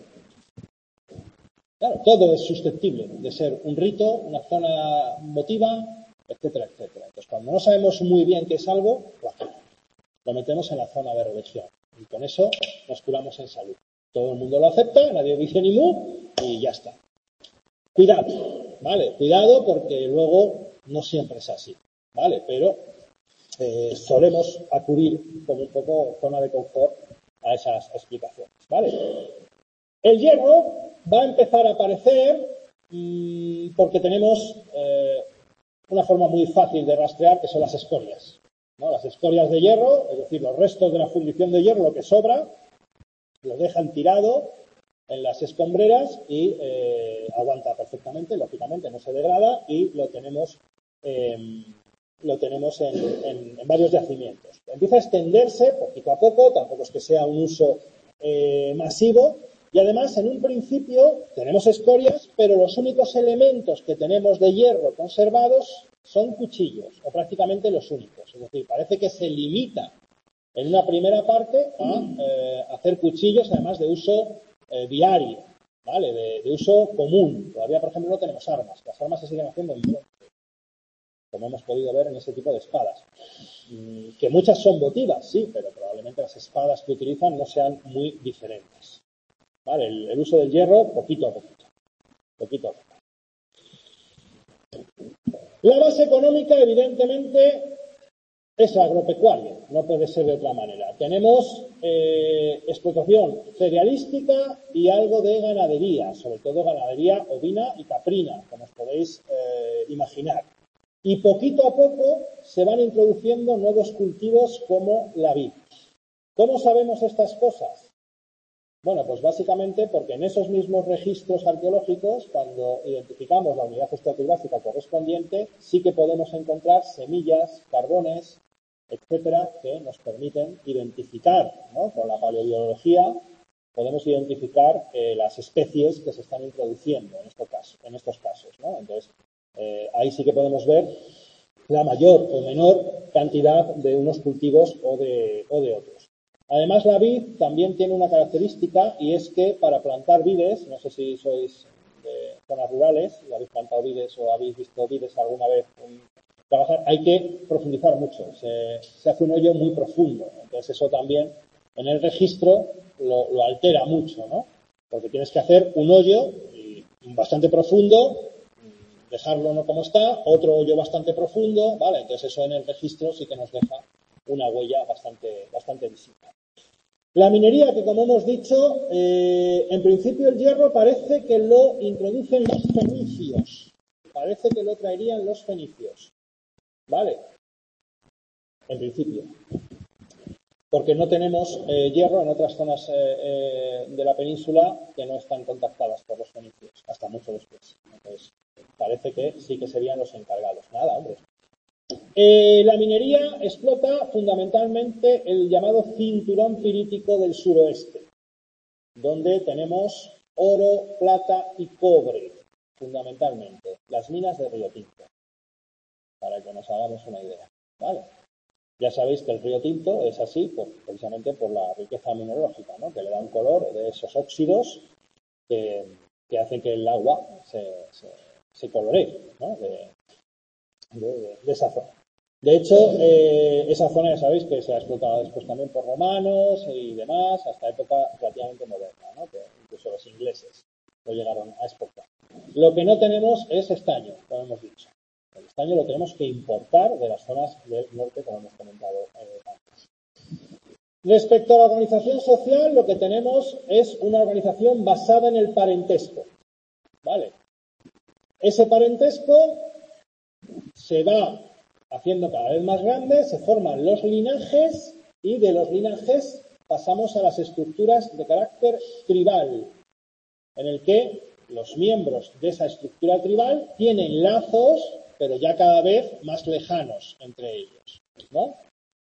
Claro, todo es susceptible de ser un rito, una zona motiva, etcétera, etcétera. Entonces, cuando no sabemos muy bien qué es algo, lo metemos en la zona de religión. Y con eso nos curamos en salud. Todo el mundo lo acepta, nadie dice ni mu, y ya está. Cuidado, ¿vale? Cuidado porque luego no siempre es así, ¿vale? Pero solemos acudir como un poco zona de confort a esas explicaciones, ¿vale? El hierro va a empezar a aparecer porque tenemos una forma muy fácil de rastrear, que son las escorias, ¿no? Las escorias de hierro, es decir, los restos de la fundición de hierro, lo que sobra, lo dejan tirado en las escombreras y aguanta perfectamente, lógicamente no se degrada y lo tenemos en varios yacimientos. Empieza a extenderse poquito a poco, tampoco es que sea un uso masivo, y además en un principio tenemos escorias, pero los únicos elementos que tenemos de hierro conservados son cuchillos, o prácticamente los únicos. Es decir, parece que se limita en una primera parte a hacer cuchillos, además de uso diario, ¿vale? De uso común. Todavía, por ejemplo, no tenemos armas. Las armas se siguen haciendo en bronce, como hemos podido ver en ese tipo de espadas. Que muchas son votivas, sí, pero probablemente las espadas que utilizan no sean muy diferentes. ¿Vale? El uso del hierro, poquito a poquito. Poquito a poco. La base económica, evidentemente, es agropecuaria, no puede ser de otra manera. Tenemos explotación cerealística y algo de ganadería, sobre todo ganadería ovina y caprina, como os podéis imaginar. Y poquito a poco se van introduciendo nuevos cultivos como la vid. ¿Cómo sabemos estas cosas? Bueno, pues básicamente porque en esos mismos registros arqueológicos, cuando identificamos la unidad estratigráfica correspondiente, sí que podemos encontrar semillas, carbones, etcétera, que nos permiten identificar, ¿no? Con la paleobiología podemos identificar las especies que se están introduciendo en estos casos, ¿no? Entonces, ahí sí que podemos ver la mayor o menor cantidad de unos cultivos o de otros. Además, la vid también tiene una característica, y es que para plantar vides, no sé si sois de zonas rurales y habéis plantado vides o habéis visto vides alguna vez trabajar, hay que profundizar mucho, se hace un hoyo muy profundo, entonces eso también en el registro lo altera mucho, ¿no? Porque tienes que hacer un hoyo bastante profundo, dejarlo no como está, otro hoyo bastante profundo, ¿vale? Entonces eso en el registro sí que nos deja una huella bastante visible. La minería, que como hemos dicho, en principio el hierro parece que lo introducen los fenicios. Parece que lo traerían los fenicios. ¿Vale? En principio. Porque no tenemos hierro en otras zonas de la península que no están contactadas por los fenicios, hasta mucho después. Entonces, parece que sí que serían los encargados. Nada, hombre. La minería explota fundamentalmente el llamado cinturón pirítico del suroeste, donde tenemos oro, plata y cobre, fundamentalmente, las minas de Río Tinto, para que nos hagamos una idea, ¿vale? Ya sabéis que el Río Tinto es así precisamente por la riqueza mineralógica, ¿no? Que le da un color de esos óxidos que hacen que el agua se coloree, ¿no? de esa zona. De hecho, esa zona ya sabéis que se ha explotado después también por romanos y demás, hasta época relativamente moderna, ¿no? Que incluso los ingleses lo llegaron a exportar. Lo que no tenemos es estaño, como hemos dicho. El estaño lo tenemos que importar de las zonas del norte, como hemos comentado antes. Respecto a la organización social, lo que tenemos es una organización basada en el parentesco, ¿vale? Ese parentesco se va haciendo cada vez más grande, se forman los linajes y de los linajes pasamos a las estructuras de carácter tribal, en el que los miembros de esa estructura tribal tienen lazos, pero ya cada vez más lejanos entre ellos, ¿no?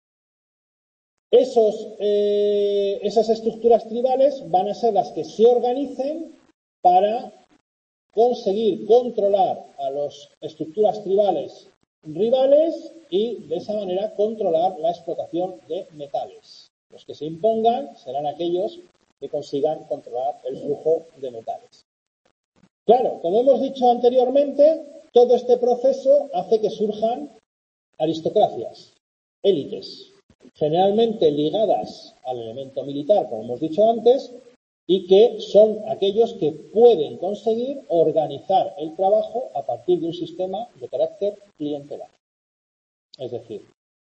Esas estructuras tribales van a ser las que se organicen para conseguir controlar a las estructuras tribales rivales y de esa manera controlar la explotación de metales. Los que se impongan serán aquellos que consigan controlar el flujo de metales. Claro, como hemos dicho anteriormente, todo este proceso hace que surjan aristocracias, élites, generalmente ligadas al elemento militar, como hemos dicho antes, y que son aquellos que pueden conseguir organizar el trabajo a partir de un sistema de carácter clientelar. Es decir,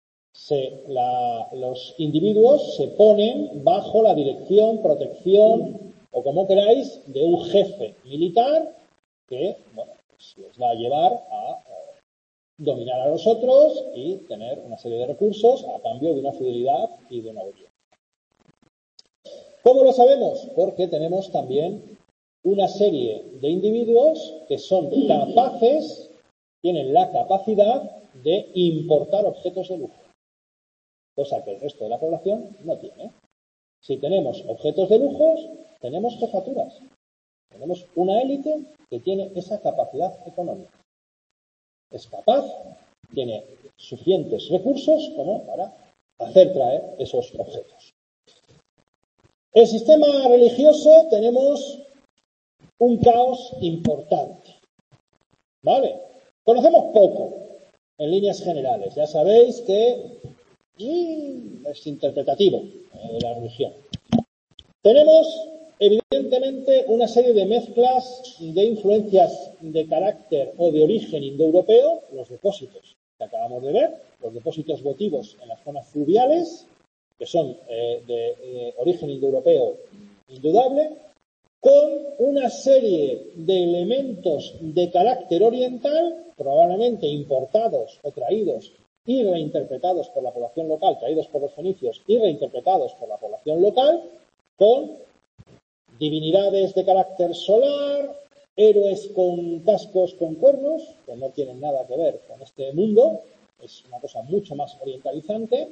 los individuos se ponen bajo la dirección, protección o como queráis de un jefe militar que pues les va a llevar a dominar a los otros y tener una serie de recursos a cambio de una fidelidad y de una obediencia. ¿Cómo lo sabemos? Porque tenemos también una serie de individuos que son capaces, tienen la capacidad de importar objetos de lujo, cosa que el resto de la población no tiene. Si tenemos objetos de lujo, tenemos jefaturas. Tenemos una élite que tiene esa capacidad económica. Es capaz, tiene suficientes recursos como para hacer traer esos objetos. El sistema religioso tenemos un caos importante, ¿vale? Conocemos poco, en líneas generales. Ya sabéis que es interpretativo la religión. Tenemos, evidentemente, una serie de mezclas de influencias de carácter o de origen indoeuropeo, los depósitos que acabamos de ver, los depósitos votivos en las zonas fluviales, que son de origen indoeuropeo indudable, con una serie de elementos de carácter oriental, probablemente importados o traídos y reinterpretados por la población local, traídos por los fenicios y reinterpretados por la población local, con divinidades de carácter solar, héroes con cascos con cuernos, que no tienen nada que ver con este mundo, es una cosa mucho más orientalizante,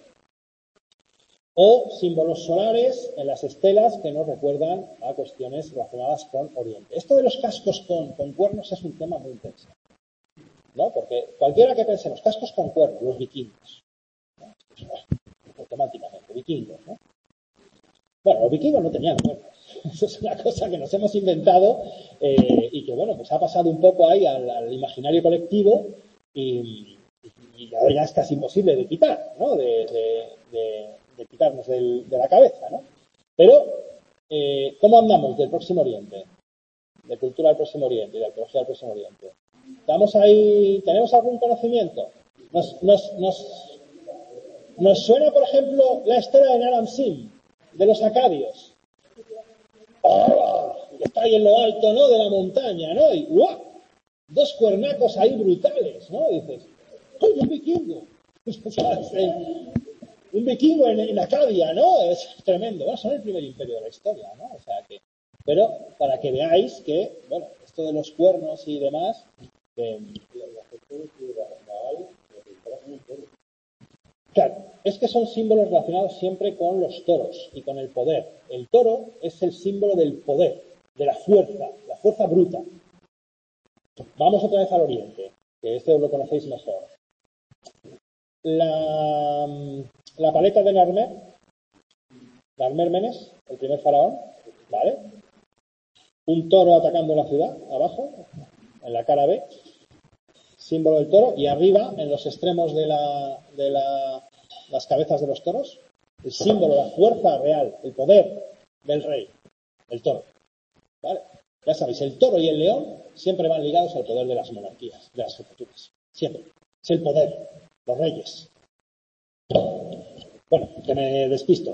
o símbolos solares en las estelas que nos recuerdan a cuestiones relacionadas con Oriente. Esto de los cascos con cuernos es un tema muy interesante, ¿no? Porque cualquiera que piense en los cascos con cuernos, los vikingos, ¿no? Automáticamente, vikingos, ¿no? Bueno, los vikingos no tenían cuernos. Eso es una cosa que nos hemos inventado y que, bueno, pues ha pasado un poco ahí al imaginario colectivo y ahora ya es casi imposible de quitar, ¿no? De quitarnos de la cabeza, ¿no? Pero, ¿cómo andamos del Próximo Oriente? De cultura del Próximo Oriente y de arqueología del Próximo Oriente. ¿Estamos ahí? ¿Tenemos algún conocimiento? Nos suena, por ejemplo, la historia de Naram-Sin, de los acadios. ¡Oh! Que está ahí en lo alto, ¿no? De la montaña, ¿no? Y ¡guau! Dos cuernacos ahí brutales, ¿no? Y dices, ¡ay, un vikingo! Un vikingo en Acadia, ¿no? Es tremendo. Bueno, son el primer imperio de la historia, ¿no? O sea que, pero para que veáis que, bueno, esto de los cuernos y demás, Claro, es que son símbolos relacionados siempre con los toros y con el poder. El toro es el símbolo del poder, de la fuerza bruta. Vamos otra vez al oriente, que este lo conocéis mejor. La paleta de Narmer-Menes, el primer faraón, ¿vale? Un toro atacando la ciudad, abajo, en la cara B, símbolo del toro, y arriba, en los extremos de las cabezas de los toros, el símbolo, la fuerza real, el poder del rey, el toro. ¿Vale? Ya sabéis, el toro y el león siempre van ligados al poder de las monarquías, de las jefaturas. Siempre. Es el poder, los reyes. Bueno, que me despisto.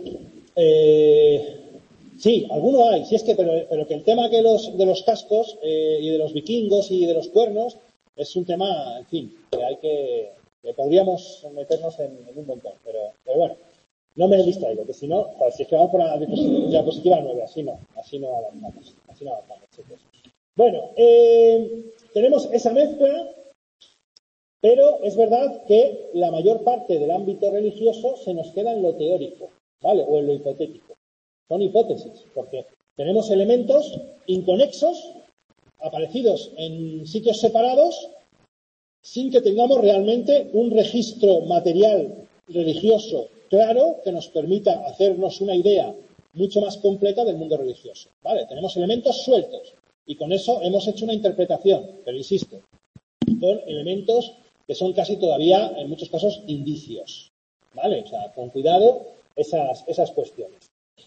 Sí, alguno hay, sí es que, pero que el tema de los cascos y de los vikingos y de los cuernos es un tema, en fin, que podríamos meternos en un montón, pero bueno, no me distraigo, que si no, pues si es que vamos por la diapositiva 9, así no avanzamos, chicos. Bueno, tenemos esa mezcla, pero es verdad que la mayor parte del ámbito religioso se nos queda en lo teórico, ¿vale? O en lo hipotético. Son hipótesis, porque tenemos elementos inconexos, aparecidos en sitios separados, sin que tengamos realmente un registro material religioso claro que nos permita hacernos una idea mucho más completa del mundo religioso. ¿Vale? Tenemos elementos sueltos y con eso hemos hecho una interpretación, pero insisto, con elementos que son casi todavía, en muchos casos, indicios. ¿Vale? O sea, con cuidado esas cuestiones.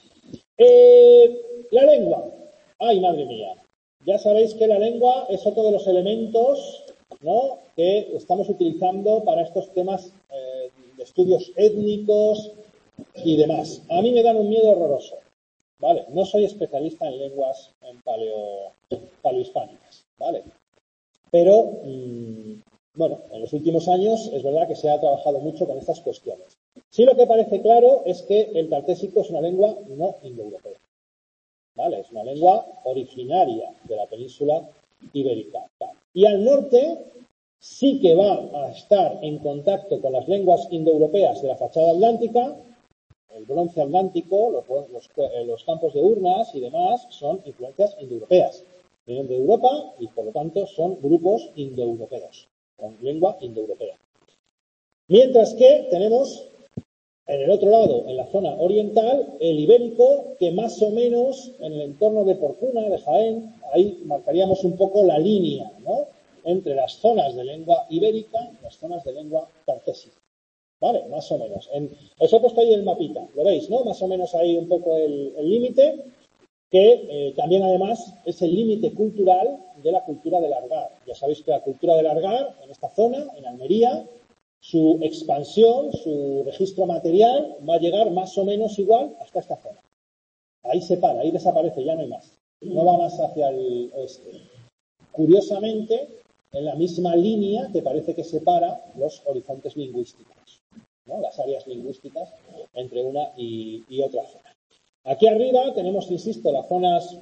La lengua. Ay, madre mía. Ya sabéis que la lengua es otro de los elementos, ¿no?, que estamos utilizando para estos temas de estudios étnicos y demás. A mí me dan un miedo horroroso. ¿Vale? No soy especialista en lenguas paleohispánicas, ¿vale? Pero, bueno, en los últimos años es verdad que se ha trabajado mucho con estas cuestiones. Sí, lo que parece claro es que el tartésico es una lengua no indoeuropea. ¿Vale? Es una lengua originaria de la península ibérica. Y al norte sí que va a estar en contacto con las lenguas indoeuropeas de la fachada atlántica. El bronce atlántico, los campos de urnas y demás son influencias indoeuropeas. Vienen de Europa y, por lo tanto, son grupos indoeuropeos, con lengua indoeuropea. Mientras que tenemos, en el otro lado, en la zona oriental, el ibérico, que más o menos, en el entorno de Porcuna, de Jaén, ahí marcaríamos un poco la línea, ¿no?, entre las zonas de lengua ibérica y las zonas de lengua tartésica. ¿Vale? Más o menos. Os he puesto ahí el mapita, ¿lo veis, no? Más o menos ahí un poco el límite, que también además es el límite cultural de la cultura del Argar. Ya sabéis que la cultura del Argar, en esta zona, en Almería, su expansión, su registro material, va a llegar más o menos igual hasta esta zona. Ahí se para, ahí desaparece, ya no hay más. No va más hacia el oeste. Curiosamente, en la misma línea que parece que separa los horizontes lingüísticos, ¿no?, las áreas lingüísticas entre una y otra zona. Aquí arriba tenemos, insisto, las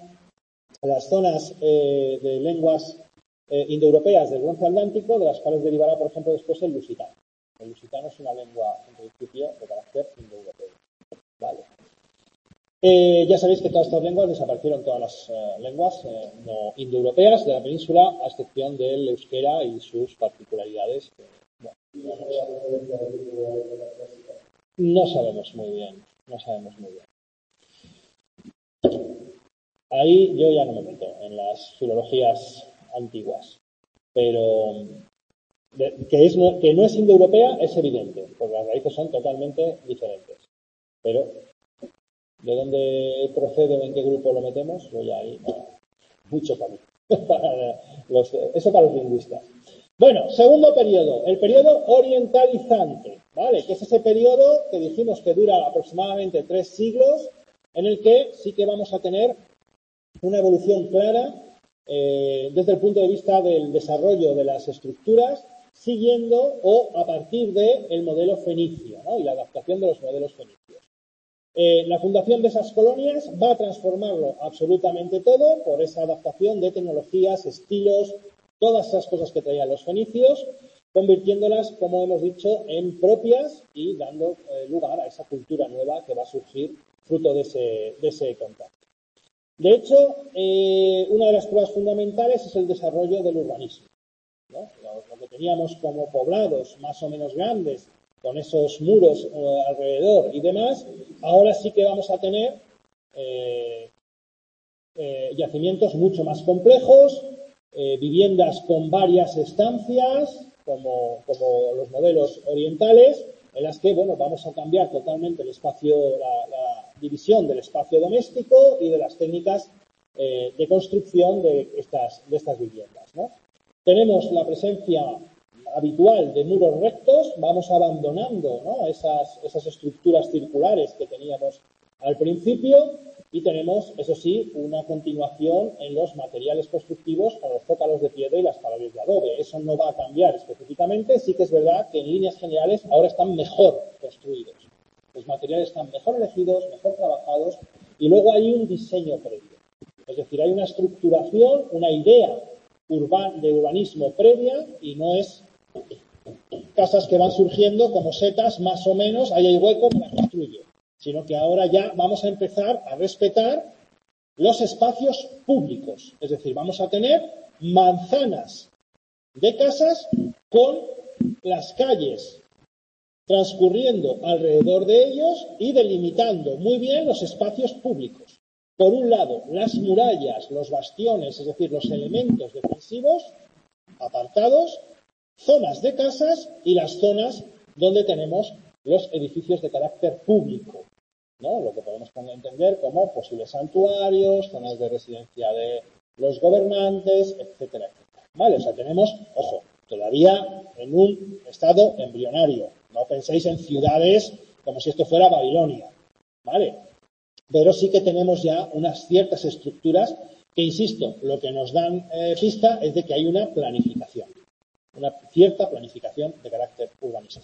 zonas de lenguas indoeuropeas del bronce atlántico, de las cuales derivará, por ejemplo, después el lusitano. El lusitano es una lengua, en principio, de carácter indoeuropeo. Vale. Ya sabéis que todas estas lenguas desaparecieron, todas las lenguas no indoeuropeas de la península, a excepción del euskera y sus particularidades. No sabemos muy bien. Ahí yo ya no me meto en las filologías antiguas, pero que no es indoeuropea es evidente, porque las raíces son totalmente diferentes. Pero ¿de dónde procede o en qué grupo lo metemos? Pues ya ahí mucho camino. Eso para los lingüistas. Bueno, segundo periodo, el periodo orientalizante, ¿vale? Que es ese periodo que dijimos que dura aproximadamente 3 siglos, en el que sí que vamos a tener una evolución clara desde el punto de vista del desarrollo de las estructuras, siguiendo o a partir del modelo fenicio, ¿no?, y la adaptación de los modelos fenicios. La fundación de esas colonias va a transformarlo absolutamente todo por esa adaptación de tecnologías, estilos, todas esas cosas que traían los fenicios, convirtiéndolas, como hemos dicho, en propias y dando lugar a esa cultura nueva que va a surgir fruto de ese contacto. De hecho, una de las pruebas fundamentales es el desarrollo del urbanismo, ¿no? Lo que teníamos como poblados más o menos grandes, con esos muros alrededor y demás, ahora sí que vamos a tener yacimientos mucho más complejos, viviendas con varias estancias, como los modelos orientales, en las que, bueno, vamos a cambiar totalmente el espacio, la división del espacio doméstico y de las técnicas de construcción de estas viviendas, ¿no? Tenemos la presencia habitual de muros rectos, vamos abandonando, ¿no?, esas estructuras circulares que teníamos al principio, y tenemos, eso sí, una continuación en los materiales constructivos con los zócalos de piedra y las paredes de adobe. Eso no va a cambiar específicamente. Sí que es verdad que en líneas generales ahora están mejor construidos. Los materiales están mejor elegidos, mejor trabajados, y luego hay un diseño previo. Es decir, hay una estructuración, una idea de urbanismo previa, y no es casas que van surgiendo como setas, más o menos, ahí hay hueco, me la construyo. Sino que ahora ya vamos a empezar a respetar los espacios públicos. Es decir, vamos a tener manzanas de casas con las calles transcurriendo alrededor de ellos y delimitando muy bien los espacios públicos. Por un lado, las murallas, los bastiones, es decir, los elementos defensivos apartados, zonas de casas y las zonas donde tenemos los edificios de carácter público, ¿no? Lo que podemos entender como posibles santuarios, zonas de residencia de los gobernantes, etcétera, etcétera. ¿Vale? O sea, tenemos, ojo, todavía en un estado embrionario. No penséis en ciudades como si esto fuera Babilonia, ¿vale? Pero sí que tenemos ya unas ciertas estructuras que, insisto, lo que nos dan pista es de que hay una planificación. Una cierta planificación de carácter urbanístico.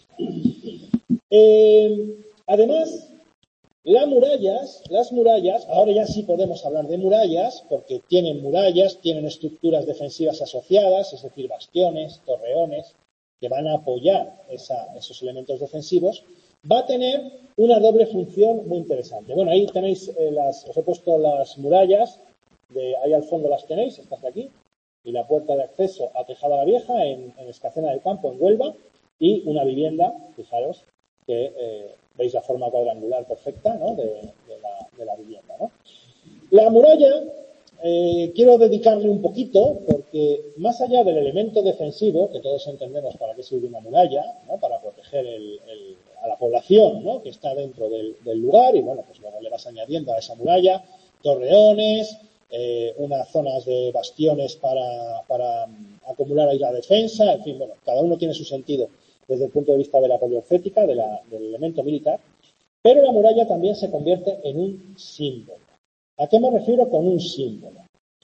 Además, las murallas, ahora ya sí podemos hablar de murallas, porque tienen murallas, tienen estructuras defensivas asociadas, es decir, bastiones, torreones, que van a apoyar esos elementos defensivos, va a tener una doble función muy interesante. Bueno, ahí tenéis, os he puesto las murallas, ahí al fondo las tenéis, estas de aquí, y la puerta de acceso a Tejada la Vieja, en Escacena del Campo, en Huelva, y una vivienda, fijaros, que veis la forma cuadrangular perfecta, ¿no?, de la vivienda, ¿no? La muralla, quiero dedicarle un poquito, porque más allá del elemento defensivo, que todos entendemos para qué sirve una muralla, ¿no?, para proteger a la población, ¿no?, que está dentro del lugar, y bueno, pues luego le vas añadiendo a esa muralla torreones, unas zonas de bastiones para acumular ahí la defensa, en fin, bueno, cada uno tiene su sentido desde el punto de vista de la poliorcética, del elemento militar, pero la muralla también se convierte en un símbolo. ¿A qué me refiero con un símbolo?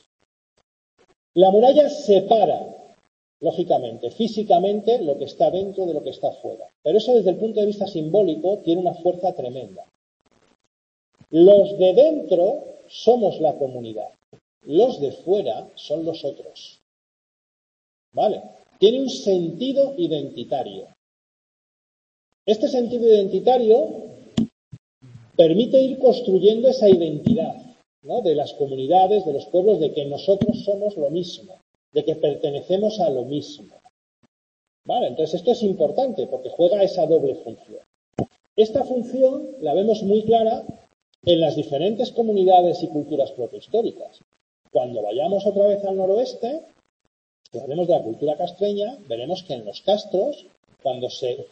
La muralla separa, lógicamente, físicamente, lo que está dentro de lo que está fuera, pero eso desde el punto de vista simbólico tiene una fuerza tremenda. Los de dentro somos la comunidad. Los de fuera son los otros. ¿Vale? Tiene un sentido identitario. Este sentido identitario permite ir construyendo esa identidad, ¿no?, de las comunidades, de los pueblos, de que nosotros somos lo mismo, de que pertenecemos a lo mismo. ¿Vale? Entonces esto es importante porque juega esa doble función. Esta función la vemos muy clara en las diferentes comunidades y culturas protohistóricas. Cuando vayamos otra vez al noroeste, si hablemos de la cultura castreña, veremos que en los castros, cuando se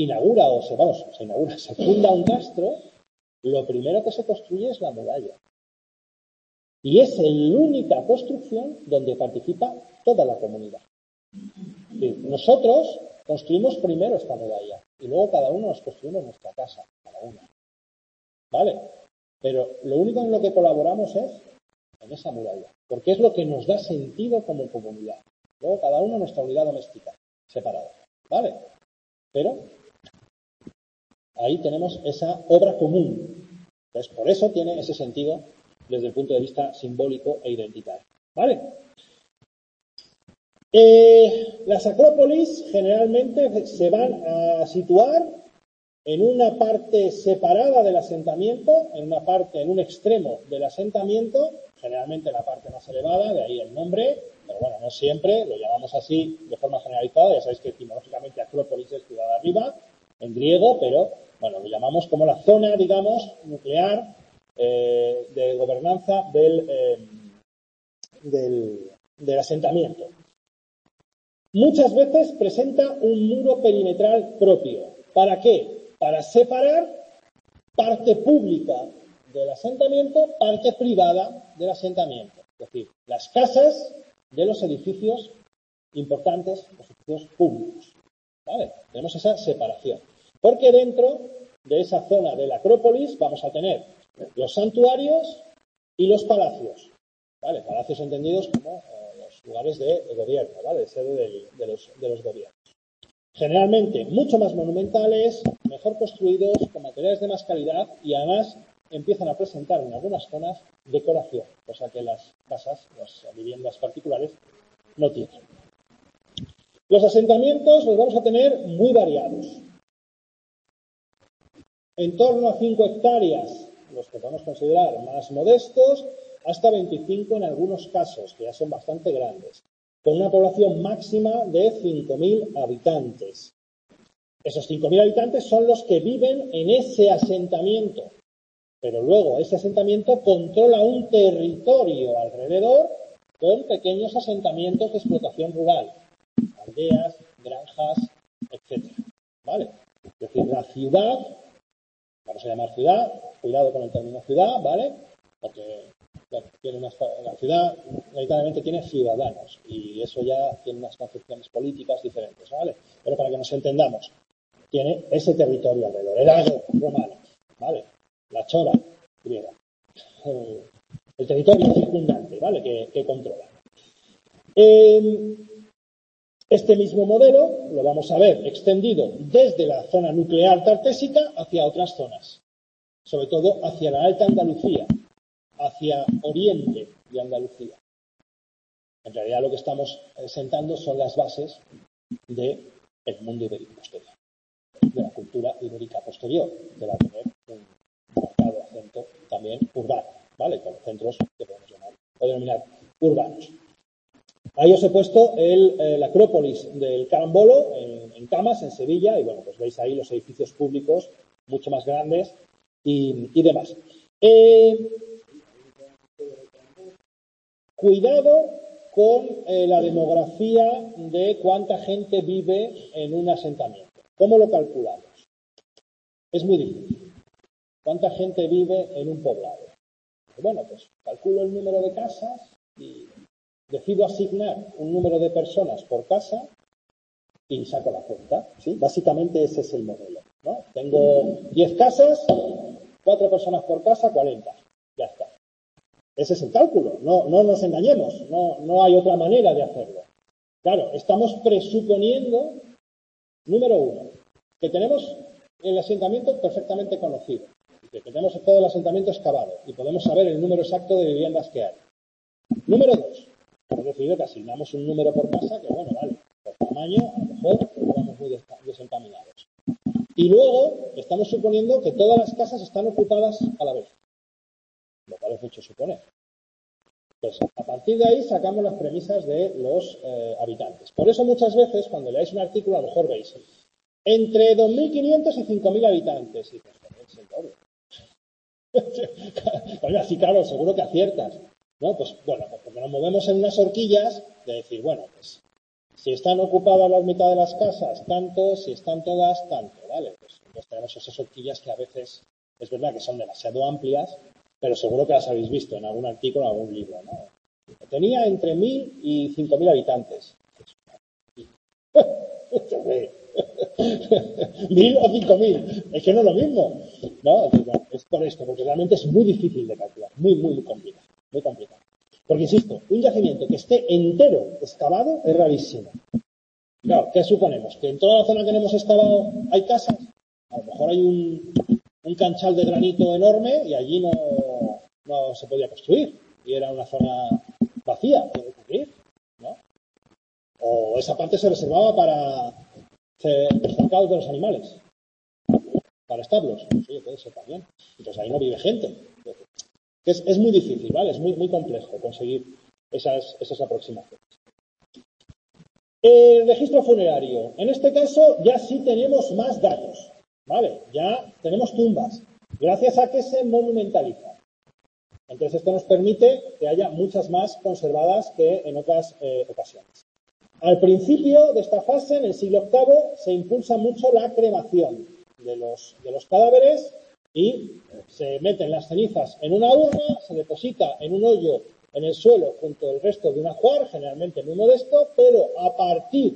funda un castro, lo primero que se construye es la muralla. Y es la única construcción donde participa toda la comunidad. Nosotros construimos primero esta muralla y luego cada uno nos construimos nuestra casa, cada una. ¿Vale? Pero lo único en lo que colaboramos es en esa muralla, porque es lo que nos da sentido como comunidad. Luego cada uno nuestra unidad doméstica, separada. ¿Vale? Pero ahí tenemos esa obra común. Entonces, por eso tiene ese sentido desde el punto de vista simbólico e identitario. ¿Vale? Las acrópolis generalmente se van a situar en una parte separada del asentamiento, en un extremo del asentamiento, generalmente la parte más elevada, de ahí el nombre, pero bueno, no siempre, lo llamamos así de forma generalizada, ya sabéis que etimológicamente acrópolis es ciudad arriba, en griego, pero bueno, lo llamamos como la zona, digamos, nuclear de gobernanza del asentamiento. Muchas veces presenta un muro perimetral propio. ¿Para qué? Para separar parte pública del asentamiento, parte privada del asentamiento. Es decir, las casas de los edificios importantes, los edificios públicos. ¿Vale? Tenemos esa separación. Porque dentro de esa zona de la Acrópolis vamos a tener los santuarios y los palacios. ¿Vale? Palacios entendidos como los lugares de gobierno, ¿vale? De sede de los gobiernos. Generalmente mucho más monumentales, mejor construidos, con materiales de más calidad y además empiezan a presentar en algunas zonas decoración, cosa que las casas, las viviendas particulares no tienen. Los asentamientos los vamos a tener muy variados. En torno a 5 hectáreas, los que podemos considerar más modestos, hasta 25 en algunos casos, que ya son bastante grandes, con una población máxima de 5.000 habitantes. Esos 5.000 habitantes son los que viven en ese asentamiento, pero luego ese asentamiento controla un territorio alrededor con pequeños asentamientos de explotación rural, aldeas, granjas, etc. ¿Vale? Es decir, la ciudad, vamos a llamar ciudad, cuidado con el término ciudad, ¿vale? Porque bueno, la ciudad inevitablemente tiene ciudadanos y eso ya tiene unas concepciones políticas diferentes, ¿vale? Pero para que nos entendamos, tiene ese territorio alrededor, el agro romano, ¿vale? La chora griega, el territorio circundante, ¿vale? Que controla. Este mismo modelo lo vamos a ver extendido desde la zona nuclear tartésica hacia otras zonas, sobre todo hacia la Alta Andalucía, hacia oriente de Andalucía. En realidad lo que estamos sentando son las bases del mundo ibérico posterior, de la cultura ibérica posterior, que va a tener un marcado acento también urbano, ¿vale? Con centros que podemos llamar o denominar urbanos. Ahí os he puesto la Acrópolis del Carambolo en Camas, en Sevilla, y bueno, pues veis ahí los edificios públicos mucho más grandes y demás. Cuidado con la demografía de cuánta gente vive en un asentamiento. ¿Cómo lo calculamos? Es muy difícil. ¿Cuánta gente vive en un poblado? Bueno, pues calculo el número de casas y decido asignar un número de personas por casa y saco la cuenta, ¿sí? Básicamente ese es el modelo, ¿no? Tengo 10 casas, 4 personas por casa, 40. Ya está. Ese es el cálculo. No nos engañemos. No hay otra manera de hacerlo. Claro, estamos presuponiendo, número 1, que tenemos el asentamiento perfectamente conocido, que tenemos todo el asentamiento excavado y podemos saber el número exacto de viviendas que hay. Número 2, hemos decidido que asignamos un número por casa que, bueno, vale, por tamaño, a lo mejor estamos muy desencaminados. Y luego estamos suponiendo que todas las casas están ocupadas a la vez, lo cual es mucho suponer. Pues a partir de ahí sacamos las premisas de los habitantes. Por eso muchas veces cuando leáis un artículo a lo mejor veis entre 2.500 y 5.000 habitantes. Y dices, joder, es el doble. Oiga, sí, claro, seguro que aciertas. ¿No? Pues bueno, pues porque nos movemos en unas horquillas de decir, bueno, pues si están ocupadas la mitad de las casas, tanto, si están todas, tanto, ¿vale? Pues entonces tenemos esas horquillas que a veces es verdad que son demasiado amplias, pero seguro que las habéis visto en algún artículo, en algún libro, ¿no? Tenía entre 1.000 y 5.000 habitantes. 1.000 o 5.000, es que no es lo mismo, ¿no? Es por esto, porque realmente es muy difícil de calcular, muy complicado, muy complicado. Porque insisto, un yacimiento que esté entero excavado es rarísimo. Claro, ¿qué suponemos? ¿Que en toda la zona que hemos excavado hay casas? A lo mejor hay un canchal de granito enorme y allí no se podía construir y era una zona vacía, puede ocurrir, ¿no? O esa parte se reservaba para los mercados de los animales, para establos. Sí, puede ser también. Entonces ahí no vive gente. Es muy difícil, ¿vale? Es muy, muy complejo conseguir esas aproximaciones. El registro funerario. En este caso ya sí tenemos más datos, ¿vale? Ya tenemos tumbas, gracias a que se monumentaliza. Entonces esto nos permite que haya muchas más conservadas que en otras ocasiones. Al principio de esta fase, en el siglo VIII, se impulsa mucho la cremación de los cadáveres y se meten las cenizas en una urna, se deposita en un hoyo en el suelo junto al resto de un ajuar, generalmente en uno de estos, pero a partir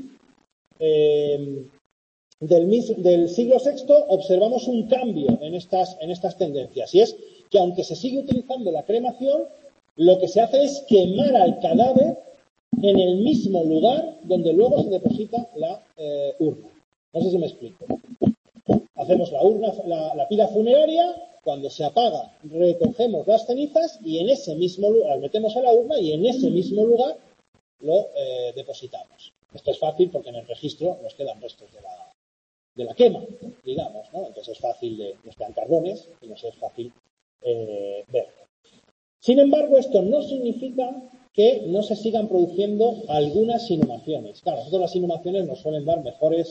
del siglo VI observamos un cambio en estas tendencias, y es que aunque se sigue utilizando la cremación, lo que se hace es quemar al cadáver en el mismo lugar donde luego se deposita la urna. No sé si me explico. Hacemos la urna, la pila funeraria, cuando se apaga recogemos las cenizas y en ese mismo lugar las metemos a la urna y en ese mismo lugar lo depositamos. Esto es fácil porque en el registro nos quedan restos de la quema, digamos, ¿no? Entonces es fácil nos quedan carbones y nos es fácil ver. Sin embargo, esto no significa que no se sigan produciendo algunas inhumaciones. Claro, nosotros las inhumaciones nos suelen dar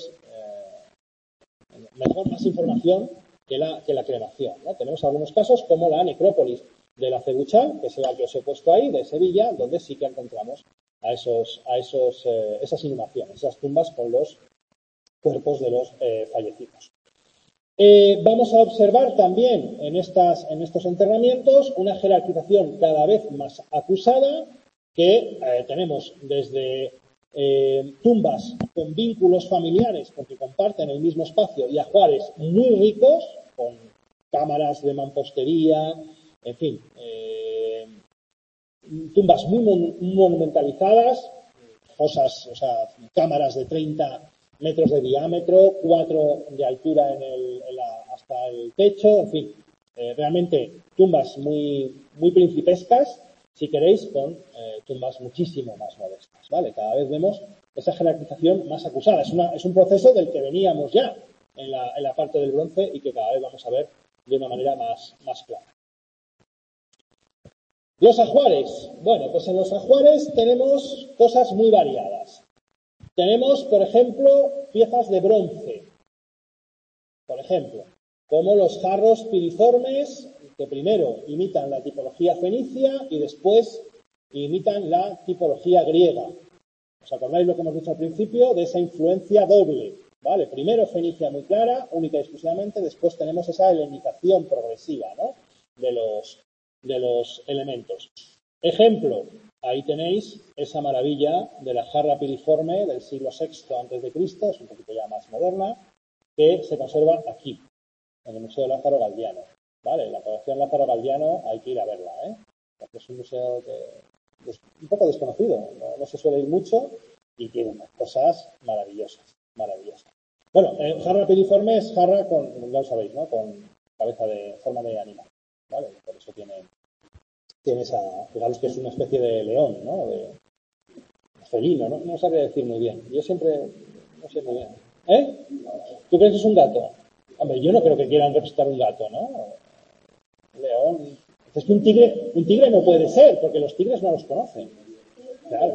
más información que la cremación, ¿no? Tenemos algunos casos como la necrópolis de la Cebuchal, que es la que os he puesto ahí, de Sevilla, donde sí que encontramos esas inhumaciones, esas tumbas con los cuerpos de los fallecidos. Vamos a observar también en estos enterramientos una jerarquización cada vez más acusada, que tenemos desde tumbas con vínculos familiares porque comparten el mismo espacio y ajuares muy ricos, con cámaras de mampostería, en fin, tumbas muy monumentalizadas, fosas, o sea, cámaras de 30 metros de diámetro, 4 de altura hasta el techo, en fin, realmente tumbas muy, muy principescas, si queréis, con tumbas muchísimo más modestas, ¿vale? Cada vez vemos esa jerarquización más acusada. Es un proceso del que veníamos ya en la parte del bronce y que cada vez vamos a ver de una manera más clara. Los ajuares. Bueno, pues en los ajuares tenemos cosas muy variadas. Tenemos, por ejemplo, piezas de bronce. Por ejemplo, como los jarros piriformes, que primero imitan la tipología fenicia y después imitan la tipología griega. ¿Os acordáis lo que hemos dicho al principio? De esa influencia doble, ¿vale? Primero fenicia muy clara, única y exclusivamente, después tenemos esa helenización progresiva, ¿no? de los elementos. Ejemplo, ahí tenéis esa maravilla de la jarra piriforme del siglo VI a.C., es un poquito ya más moderna, que se conserva aquí, en el Museo Lázaro Galdiano. Vale, la colección Lázaro Galdiano hay que ir a verla, porque es un museo que es un poco desconocido, no se suele ir mucho y tiene unas cosas maravillosas. Bueno, jarra piriforme es jarra con, ya lo sabéis, ¿no? Con cabeza de forma de animal, ¿vale? Por eso tiene esa, digamos que es una especie de león, ¿no? De felino, no sabría decir muy bien. Yo siempre no sé muy bien. ¿Tú crees que es un gato? Hombre, yo no creo que quieran representar un gato, ¿no? León. Es que un tigre no puede ser, porque los tigres no los conocen. Claro.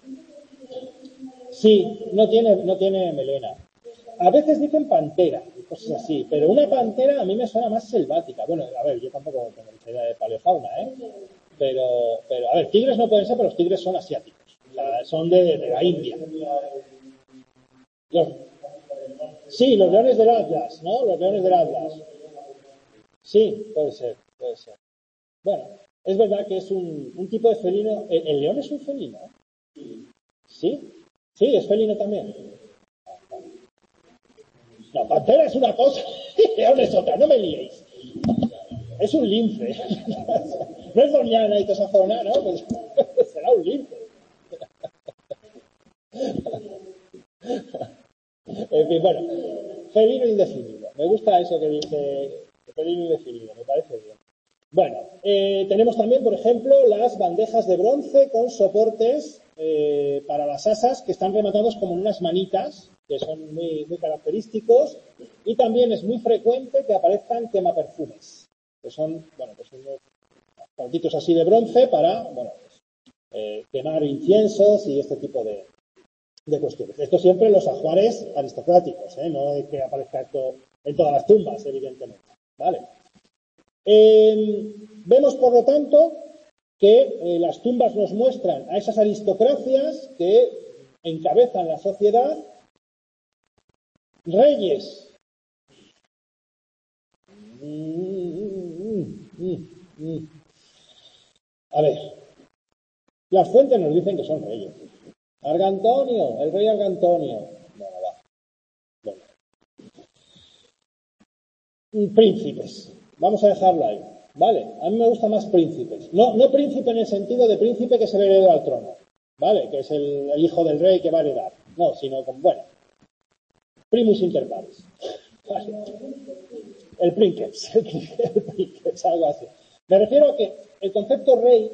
Sí, no tiene melena. A veces dicen pantera y cosas así, pero una pantera a mí me suena más selvática. Bueno, a ver, yo tampoco tengo mucha idea de paleofauna, Pero, a ver, tigres no pueden ser, pero los tigres son asiáticos. O sea, son de la India. Sí, los leones del Atlas, ¿no? Los leones del Atlas. Sí, puede ser. Bueno, es verdad que es un tipo de felino. ¿El león es un felino? ¿Sí? Sí, es felino también. No, pantera es una cosa y león es otra, no me liéis. Es un lince. No es doñana y toda esa zona, ¿no? Pues será un lince. En fin, bueno, felino indefinido. Me gusta eso que dice felino indefinido, me parece bien. Bueno, tenemos también, por ejemplo, las bandejas de bronce con soportes para las asas que están rematados como en unas manitas, que son muy, muy característicos, y también es muy frecuente que aparezcan quemaperfumes, que son, bueno, pues unos aparatitos así de bronce para, bueno, pues, quemar inciensos y este tipo de cuestiones. Esto siempre en los ajuares aristocráticos, no es que aparezca esto en todas las tumbas, evidentemente. ¿Vale? Vemos, por lo tanto, que las tumbas nos muestran a esas aristocracias que encabezan la sociedad, reyes. A ver, las fuentes nos dicen que son reyes. Argantonio, el rey Argantonio. No va. Bueno. Príncipes. Vamos a dejarlo ahí. ¿Vale? A mí me gusta más príncipes. No príncipe en el sentido de príncipe que es el heredero al trono. ¿Vale? Que es el hijo del rey que va a heredar. No, sino con, bueno, primus inter pares. ¿Vale? El princeps, algo así. Me refiero a que el concepto rey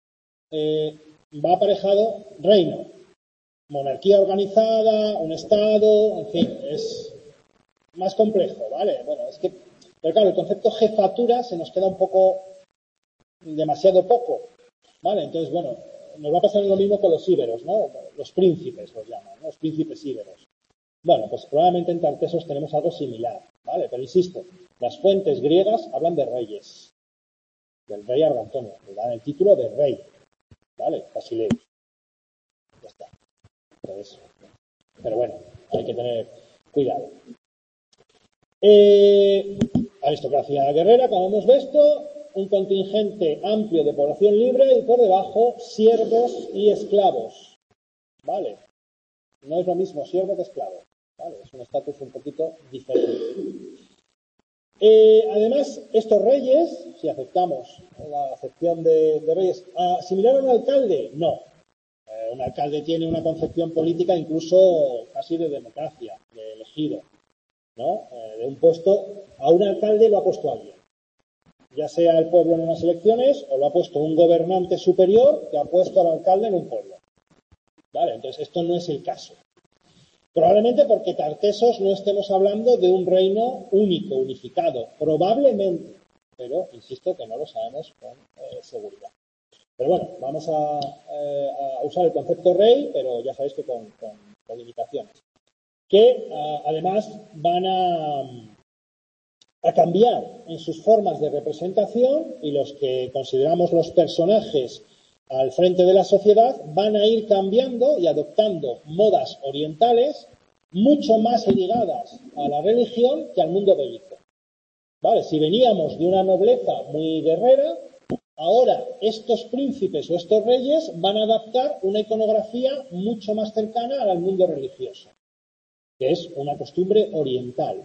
va aparejado reino, monarquía organizada, un estado, en fin, es más complejo, ¿vale? Bueno, es que, pero claro, el concepto jefatura se nos queda un poco, demasiado poco, ¿vale? Entonces, bueno, nos va a pasar lo mismo con los íberos, ¿no? Los príncipes los llaman, ¿no? Los príncipes íberos. Bueno, pues probablemente en Tartesos tenemos algo similar, ¿vale? Pero insisto, las fuentes griegas hablan de reyes, del rey Argantonio, le dan el título de rey, ¿vale? Basileus. Ya está. Entonces, pero bueno, hay que tener cuidado. Aristocracia guerrera, como hemos visto, un contingente amplio de población libre y por debajo siervos y esclavos, ¿vale? No es lo mismo siervo que esclavo, ¿vale? Es un estatus un poquito diferente. Además, estos reyes, si aceptamos la acepción de reyes, ¿similar a un alcalde? No. Un alcalde tiene una concepción política incluso casi de democracia, de elegido, ¿no? De un puesto, a un alcalde lo ha puesto alguien, ya sea el pueblo en unas elecciones o lo ha puesto un gobernante superior que ha puesto al alcalde en un pueblo. ¿Vale? Entonces, esto no es el caso. Probablemente porque Tartesos no estemos hablando de un reino único, unificado. Probablemente, pero insisto que no lo sabemos con seguridad. Pero bueno, vamos a usar el concepto rey, pero ya sabéis que con limitaciones. Que además van a cambiar en sus formas de representación y los que consideramos los personajes al frente de la sociedad van a ir cambiando y adoptando modas orientales mucho más ligadas a la religión que al mundo bélico. ¿Vale? Si veníamos de una nobleza muy guerrera, ahora estos príncipes o estos reyes van a adaptar una iconografía mucho más cercana al mundo religioso, que es una costumbre oriental.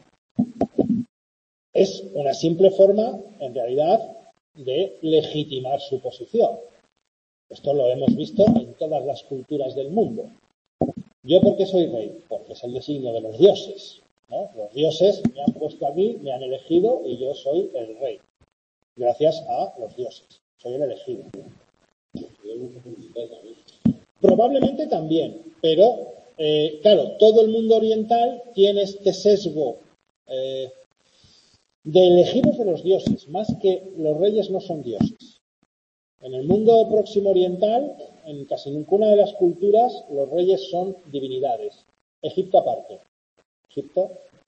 Es una simple forma, en realidad, de legitimar su posición. Esto lo hemos visto en todas las culturas del mundo. ¿Yo por qué soy rey? Porque es el designio de los dioses, ¿no? Los dioses me han puesto aquí, me han elegido y yo soy el rey. Gracias a los dioses. Soy el elegido. Probablemente también, pero, claro, todo el mundo oriental tiene este sesgo de elegidos de los dioses, más que los reyes no son dioses. En el mundo próximo oriental, en casi ninguna de las culturas, los reyes son divinidades. Egipto aparte. Egipto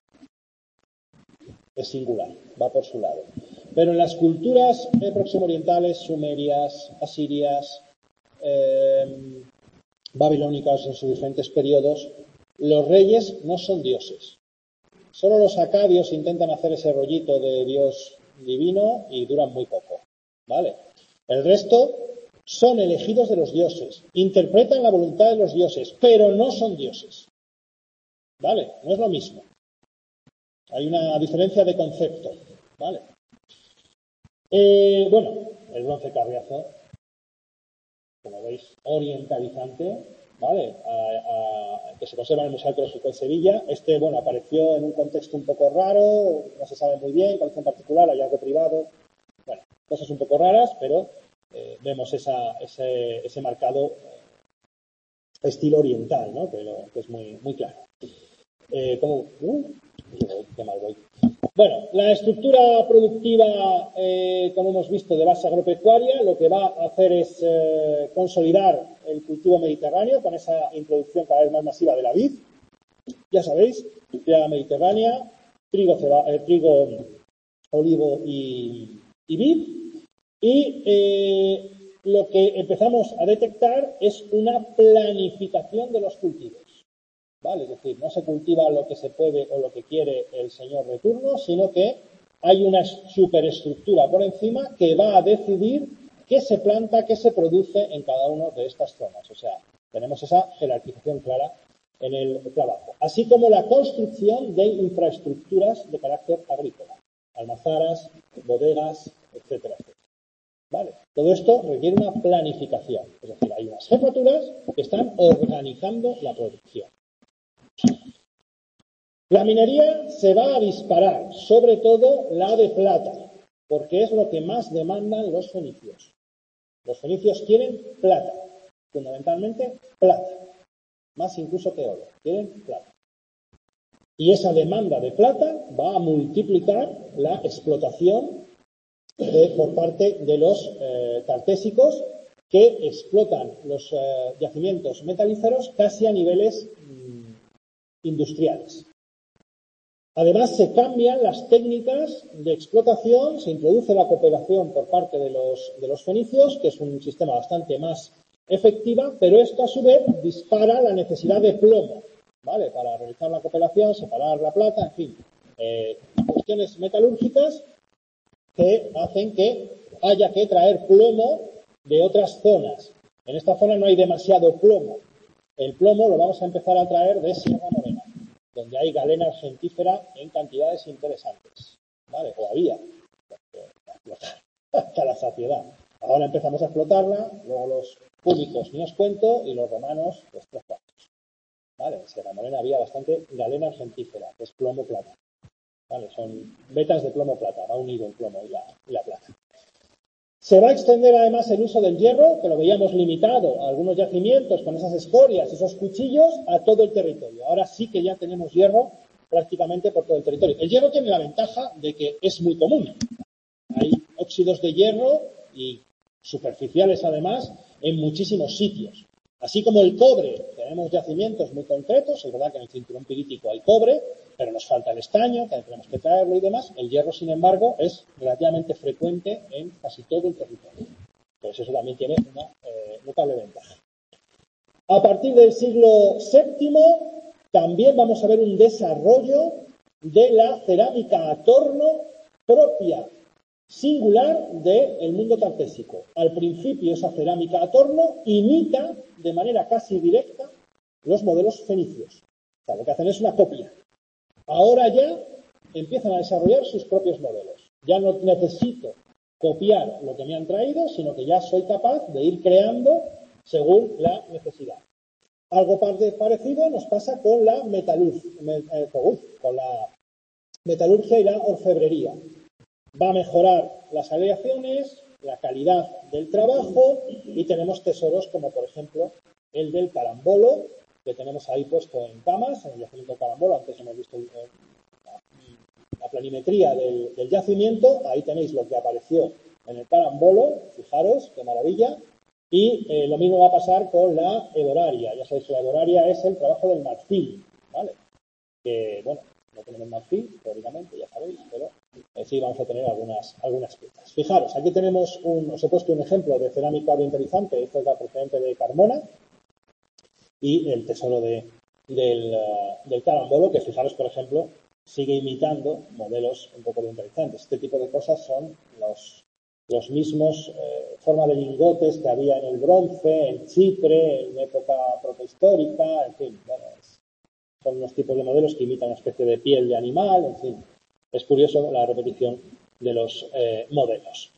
es singular, va por su lado. Pero en las culturas próximo orientales, sumerias, asirias, babilónicas en sus diferentes periodos, los reyes no son dioses. Solo los acadios intentan hacer ese rollito de dios divino y duran muy poco, ¿vale? El resto son elegidos de los dioses, interpretan la voluntad de los dioses, pero no son dioses. ¿Vale? No es lo mismo. Hay una diferencia de concepto. ¿Vale? Bueno, el bronce carriazo, como veis, orientalizante, ¿vale? Que se conserva en el Museo Arqueológico de Sevilla. Bueno, apareció en un contexto un poco raro, no se sabe muy bien, colección particular, hallazgo privado. Bueno, cosas un poco raras, pero vemos ese marcado estilo oriental, ¿no? Que es muy, muy claro. Qué mal voy. Bueno, la estructura productiva, como hemos visto, de base agropecuaria, lo que va a hacer es consolidar el cultivo mediterráneo con esa introducción cada vez más masiva de la vid. Ya sabéis, la mediterránea, trigo, olivo y vid. Y lo que empezamos a detectar es una planificación de los cultivos. ¿Vale? Es decir, no se cultiva lo que se puede o lo que quiere el señor de turno, sino que hay una superestructura por encima que va a decidir qué se planta, qué se produce en cada una de estas zonas. O sea, tenemos esa jerarquización clara en el trabajo. Así como la construcción de infraestructuras de carácter agrícola. Almazaras, bodegas, etcétera, etcétera. ¿Vale? Todo esto requiere una planificación. Es decir, hay unas jefaturas que están organizando la producción. La minería se va a disparar, sobre todo la de plata, porque es lo que más demandan los fenicios. Los fenicios quieren plata, fundamentalmente plata, más incluso que oro, quieren plata. Y esa demanda de plata va a multiplicar la explotación por parte de los tartésicos que explotan los yacimientos metalíferos casi a niveles industriales. Además, se cambian las técnicas de explotación, se introduce la cooperación por parte de los fenicios, que es un sistema bastante más efectiva, pero esto a su vez dispara la necesidad de plomo, ¿vale? Para realizar la cooperación, separar la plata, en fin, cuestiones metalúrgicas que hacen que haya que traer plomo de otras zonas. En esta zona no hay demasiado plomo. El plomo lo vamos a empezar a traer de Sierra Morena, donde hay galena argentífera en cantidades interesantes, ¿vale? O había, hasta la saciedad. Ahora empezamos a explotarla, luego los púnicos ni os cuento, y los romanos, pues 3 cuartos. ¿Vale? En Sierra Morena había bastante galena argentífera, que es plomo-plata. ¿Vale? Son vetas de plomo-plata, va unido el plomo y la plata. Se va a extender además el uso del hierro, que lo veíamos limitado a algunos yacimientos con esas escorias, esos cuchillos, a todo el territorio. Ahora sí que ya tenemos hierro prácticamente por todo el territorio. El hierro tiene la ventaja de que es muy común. Hay óxidos de hierro y superficiales además en muchísimos sitios. Así como el cobre, tenemos yacimientos muy concretos, es verdad que en el cinturón pirítico hay cobre, pero nos falta el estaño, que tenemos que traerlo y demás. El hierro, sin embargo, es relativamente frecuente en casi todo el territorio. Pues eso también tiene una notable ventaja. A partir del siglo VII también vamos a ver un desarrollo de la cerámica a torno propia, singular del mundo tartésico. Al principio esa cerámica a torno imita de manera casi directa los modelos fenicios. O sea, lo que hacen es una copia. Ahora ya empiezan a desarrollar sus propios modelos. Ya no necesito copiar lo que me han traído, sino que ya soy capaz de ir creando según la necesidad. Algo parecido nos pasa con la metalurgia y la orfebrería. Va a mejorar las aleaciones, la calidad del trabajo y tenemos tesoros como, por ejemplo, el del carambolo, que tenemos ahí puesto en camas, en el yacimiento del carambolo. Antes hemos visto la planimetría del yacimiento. Ahí tenéis lo que apareció en el carambolo. Fijaros, qué maravilla. Y lo mismo va a pasar con la edoraria. Ya sabéis que la edoraria es el trabajo del marfil, ¿vale? Que, bueno, no tenemos marfil, teóricamente, ya sabéis, pero sí vamos a tener algunas piezas. Fijaros, aquí tenemos os he puesto un ejemplo de cerámica orientalizante. Esta es la procedente de Carmona y el tesoro del carambolo, que fijaros, por ejemplo, sigue imitando modelos un poco orientalizantes. Este tipo de cosas son los mismos forma de lingotes que había en el bronce, en Chipre, en época protohistórica, en fin, bueno, son unos tipos de modelos que imitan una especie de piel de animal, en fin. Es curioso la repetición de los modelos.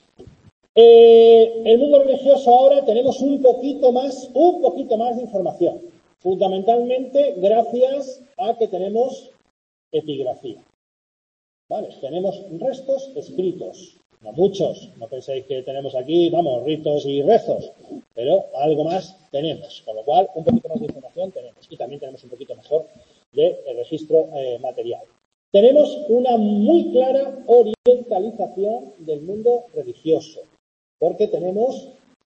El mundo religioso ahora tenemos un poquito más de información, fundamentalmente gracias a que tenemos epigrafía. ¿Vale? Tenemos restos escritos No muchos, no penséis que tenemos aquí, vamos, ritos y rezos, pero algo más tenemos, con lo cual un poquito más de información tenemos y también tenemos un poquito mejor de registro material. Tenemos una muy clara orientalización del mundo religioso, porque tenemos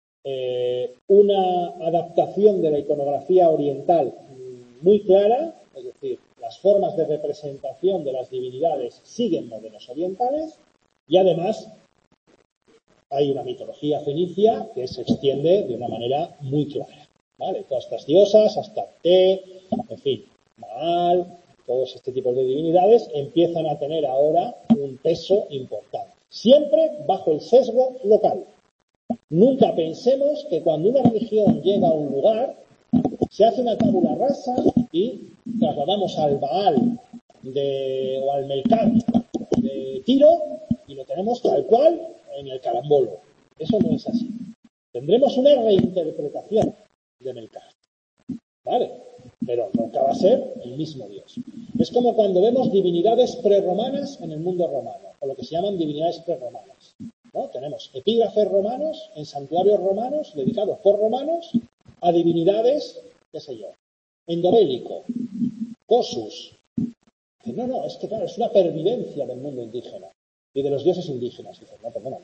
una adaptación de la iconografía oriental muy clara, es decir, las formas de representación de las divinidades siguen modelos orientales y además hay una mitología fenicia que se extiende de una manera muy clara, ¿vale? Todas estas diosas, Astarte, en fin, Baal, todos este tipo de divinidades empiezan a tener ahora un peso importante, siempre bajo el sesgo local. Nunca pensemos que cuando una religión llega a un lugar, se hace una tabula rasa y trasladamos al Baal o al Melkart de Tiro y lo tenemos tal cual en el carambolo. Eso no es así. Tendremos una reinterpretación de Melkart, ¿vale? Pero nunca va a ser el mismo Dios. Es como cuando vemos divinidades prerromanas en el mundo romano, o lo que se llaman divinidades prerromanas, ¿no? Tenemos epígrafes romanos en santuarios romanos dedicados por romanos a divinidades, qué sé yo, Endobélico, Cosus. No, es que claro, es una pervivencia del mundo indígena y de los dioses indígenas. Dicen, no, perdóname.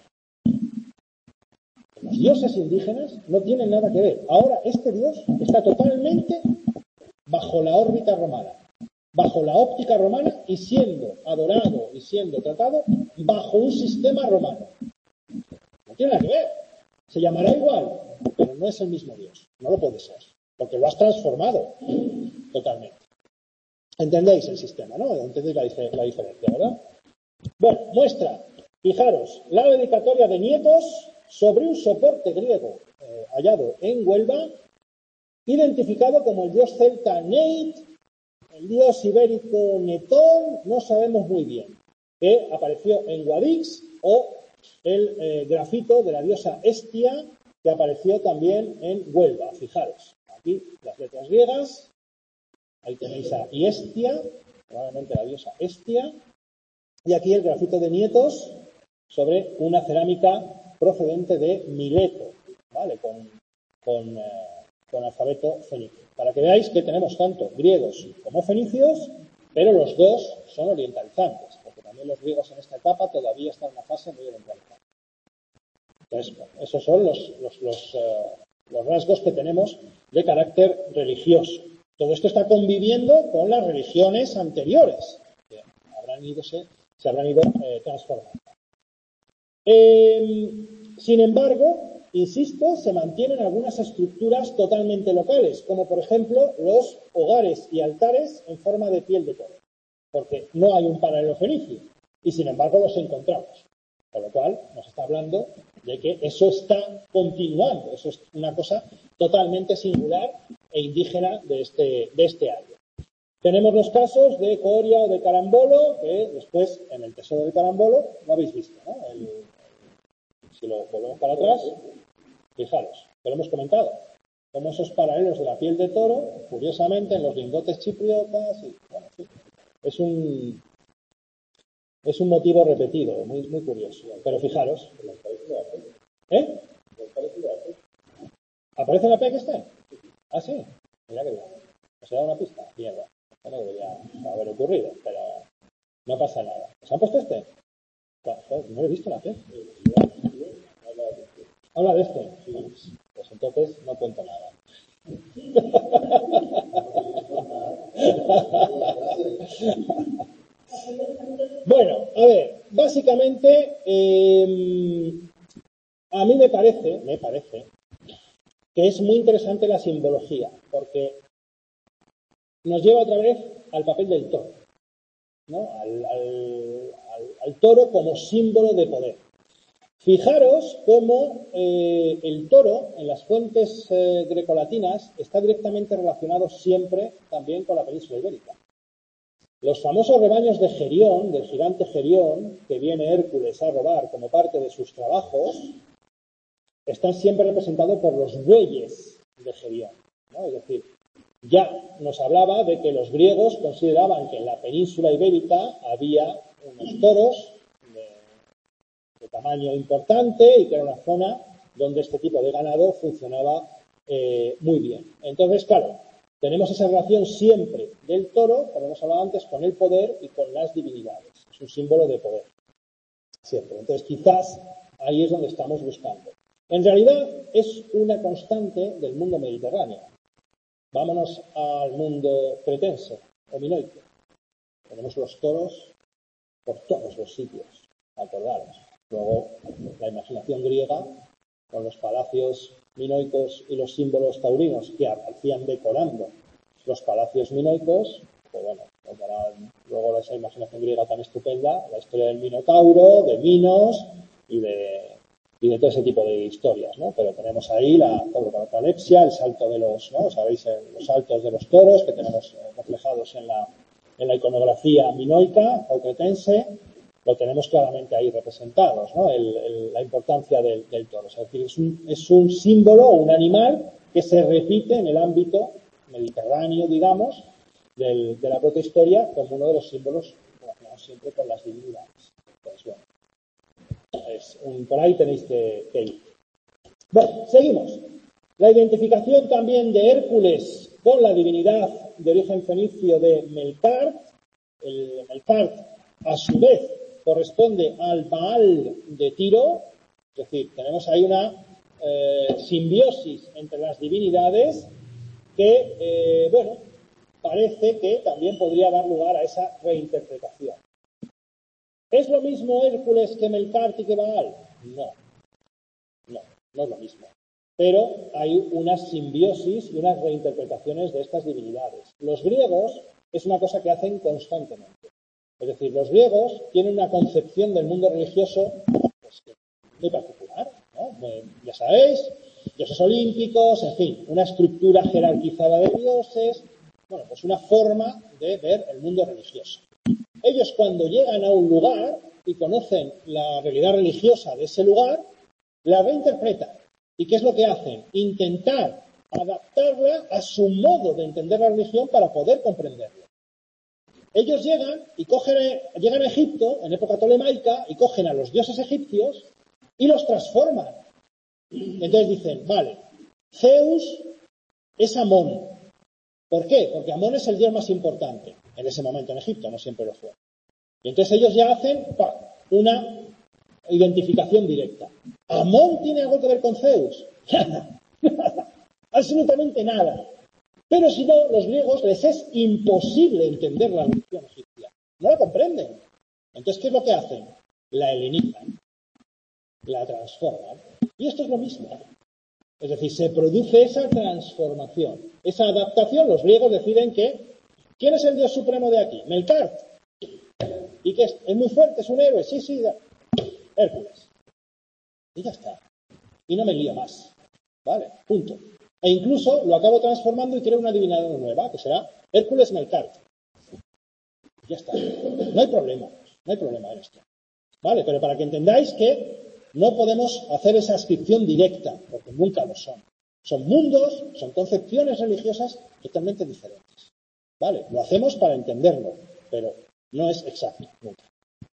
Los dioses indígenas no tienen nada que ver. Ahora, este dios está totalmente bajo la órbita romana, bajo la óptica romana y siendo adorado y siendo tratado bajo un sistema romano. No tiene nada que ver. Se llamará igual, pero no es el mismo dios. No lo puede ser, porque lo has transformado totalmente. ¿Entendéis el sistema, no? ¿Entendéis la diferencia, verdad? Bueno, muestra. Fijaros, la dedicatoria de Nietos sobre un soporte griego hallado en Huelva, identificado como el dios celta Neit, el dios ibérico Netón, no sabemos muy bien, que apareció en Guadix, o el grafito de la diosa Hestia, que apareció también en Huelva. Fijaros, aquí las letras griegas, ahí tenéis a Hestia, probablemente la diosa Hestia, y aquí el grafito de Nietos sobre una cerámica procedente de Mileto, ¿vale? Con alfabeto fenicio. Para que veáis que tenemos tanto griegos como fenicios, pero los dos son orientalizantes, porque también los griegos en esta etapa todavía están en una fase muy orientalizante. Entonces, esos son los rasgos que tenemos de carácter religioso. Todo esto está conviviendo con las religiones anteriores, que se habrán ido transformando. Sin embargo, insisto, se mantienen algunas estructuras totalmente locales, como por ejemplo los hogares y altares en forma de piel de toro, porque no hay un paralelo fenicio, y sin embargo los encontramos. Con lo cual, nos está hablando de que eso está continuando, eso es una cosa totalmente singular e indígena de este área. Tenemos los casos de Coria o de Carambolo, que después, en el tesoro de Carambolo, lo habéis visto, ¿no? Si lo volvemos para atrás, fijaros, que lo hemos comentado, como esos paralelos de la piel de toro, curiosamente, en los lingotes chipriotas, y, bueno, sí, es un motivo repetido, muy, muy curioso. Pero fijaros, ¿eh? ¿Aparece la P que está? Ah, sí, mira que bien. ¿Os he dado una pista? Mierda. No debería haber ocurrido, pero no pasa nada. ¿Os han puesto este? No he visto la P. Habla de este. Pues entonces no cuento nada. Bueno, a ver, básicamente a mí me parece que es muy interesante la simbología, porque nos lleva otra vez al papel del toro, ¿no? Al toro como símbolo de poder. Fijaros cómo el toro en las fuentes grecolatinas está directamente relacionado siempre también con la península ibérica. Los famosos rebaños de Gerión, del gigante Gerión, que viene Hércules a robar como parte de sus trabajos, están siempre representados por los bueyes de Gerión, ¿no? Es decir, ya nos hablaba de que los griegos consideraban que en la península ibérica había unos toros de tamaño importante y que era una zona donde este tipo de ganado funcionaba muy bien. Entonces, claro, tenemos esa relación siempre del toro, como hemos hablado antes, con el poder y con las divinidades. Es un símbolo de poder, siempre. Entonces, quizás ahí es donde estamos buscando. En realidad, es una constante del mundo mediterráneo. Vámonos al mundo cretense o minoico. Tenemos los toros por todos los sitios, acordaros. Luego, la imaginación griega, con los palacios minoicos y los símbolos taurinos que aparecían decorando los palacios minoicos, pues bueno, luego esa imaginación griega tan estupenda, la historia del Minotauro, de Minos y de todo ese tipo de historias, ¿no? Pero tenemos ahí la catalepsia, el salto de los, ¿no? Sabéis, los saltos de los toros que tenemos reflejados en la iconografía minoica o cretense, lo tenemos claramente ahí representados, ¿no? La importancia del toro. Es decir, es un símbolo o un animal que se repite en el ámbito mediterráneo, digamos, de la protohistoria como uno de los símbolos relacionados siempre con las divinidades. Entonces, bueno, por ahí tenéis que ir. Bueno, seguimos. La identificación también de Hércules con la divinidad de origen fenicio de Melkart. El Melkart, a su vez, corresponde al Baal de Tiro, es decir, tenemos ahí una simbiosis entre las divinidades que, bueno, parece que también podría dar lugar a esa reinterpretación. ¿Es lo mismo Hércules que Melkart y que Baal? No es lo mismo. Pero hay una simbiosis y unas reinterpretaciones de estas divinidades. Los griegos es una cosa que hacen constantemente. Es decir, los griegos tienen una concepción del mundo religioso pues, muy particular, ¿no? Ya sabéis, dioses olímpicos, en fin, una estructura jerarquizada de dioses, bueno, pues una forma de ver el mundo religioso. Ellos cuando llegan a un lugar y conocen la realidad religiosa de ese lugar, la reinterpretan. ¿Y qué es lo que hacen? Intentar adaptarla a su modo de entender la religión para poder comprenderla. Ellos llegan a Egipto, en época tolemaica, y cogen a los dioses egipcios y los transforman. Entonces dicen, vale, Zeus es Amón. ¿Por qué? Porque Amón es el dios más importante en ese momento en Egipto, no siempre lo fue. Y entonces ellos ya hacen una identificación directa. ¿Amón tiene algo que ver con Zeus? Nada, absolutamente nada. Pero si no, los griegos les es imposible entender la religión egipcia. No la comprenden. Entonces, ¿qué es lo que hacen? La helenizan, la transforman. Y esto es lo mismo. Es decir, se produce esa transformación, esa adaptación. Los griegos deciden que, ¿quién es el dios supremo de aquí? Melkart. ¿Y que es muy fuerte? ¿Es un héroe? Sí, Hércules. Y ya está. Y no me lío más. ¿Vale? Punto. E incluso lo acabo transformando y creo una divinidad nueva, que será Hércules Melkart. Ya está. No hay problema en esto. ¿Vale? Pero para que entendáis que no podemos hacer esa ascripción directa, porque nunca lo son. Son mundos, son concepciones religiosas totalmente diferentes. ¿Vale? Lo hacemos para entenderlo, pero no es exacto, nunca.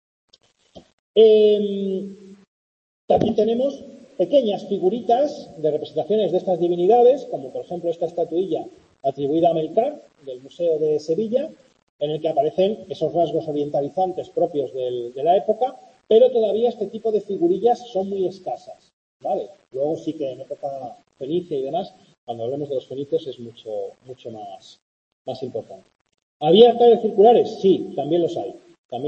También tenemos pequeñas figuritas de representaciones de estas divinidades, como por ejemplo esta estatuilla atribuida a Melkart del Museo de Sevilla, en el que aparecen esos rasgos orientalizantes propios de la época, pero todavía este tipo de figurillas son muy escasas, ¿vale? Luego sí que en época fenicia y demás, cuando hablemos de los fenicios es mucho más importante. ¿Había altares circulares? Sí, también los hay.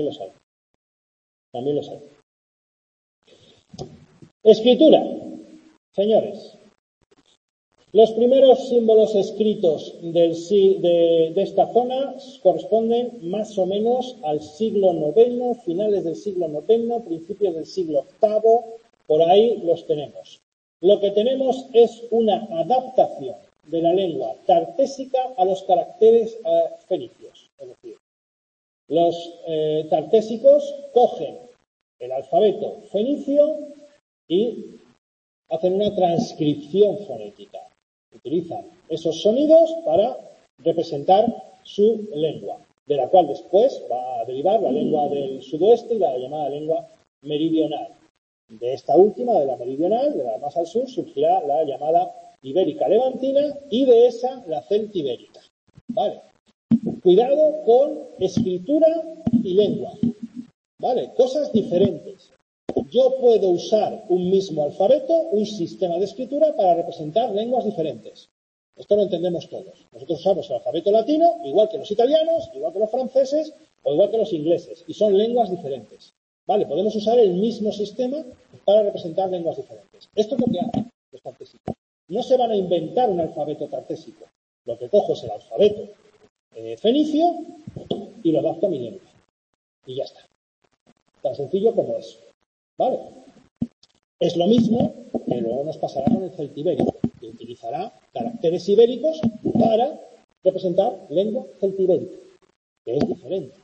Escritura. Señores, los primeros símbolos escritos de esta zona corresponden más o menos al siglo IX, finales del siglo IX, principios del siglo VIII, por ahí los tenemos. Lo que tenemos es una adaptación de la lengua tartésica a los caracteres fenicios. Es decir, los tartésicos cogen el alfabeto fenicio y hacen una transcripción fonética. Utilizan esos sonidos para representar su lengua, de la cual después va a derivar la lengua del sudoeste y la llamada lengua meridional. De esta última, de la meridional, de la más al sur, surgirá la llamada ibérica levantina y de esa la celtibérica. ¿Vale? Cuidado con escritura y lengua. ¿Vale? Cosas diferentes. Yo puedo usar un mismo alfabeto, un sistema de escritura para representar lenguas diferentes. Esto lo entendemos todos. Nosotros usamos el alfabeto latino, igual que los italianos, igual que los franceses o igual que los ingleses, y son lenguas diferentes. ¿Vale? Podemos usar el mismo sistema para representar lenguas diferentes. Esto es lo que hacen los tartésicos. No se van a inventar un alfabeto tartésico. Lo que cojo es el alfabeto fenicio y lo adapto a mi lengua. Y ya está. Tan sencillo como eso. ¿Vale? Es lo mismo que luego nos pasará con el celtibérico, que utilizará caracteres ibéricos para representar lengua celtibérica, que es diferente.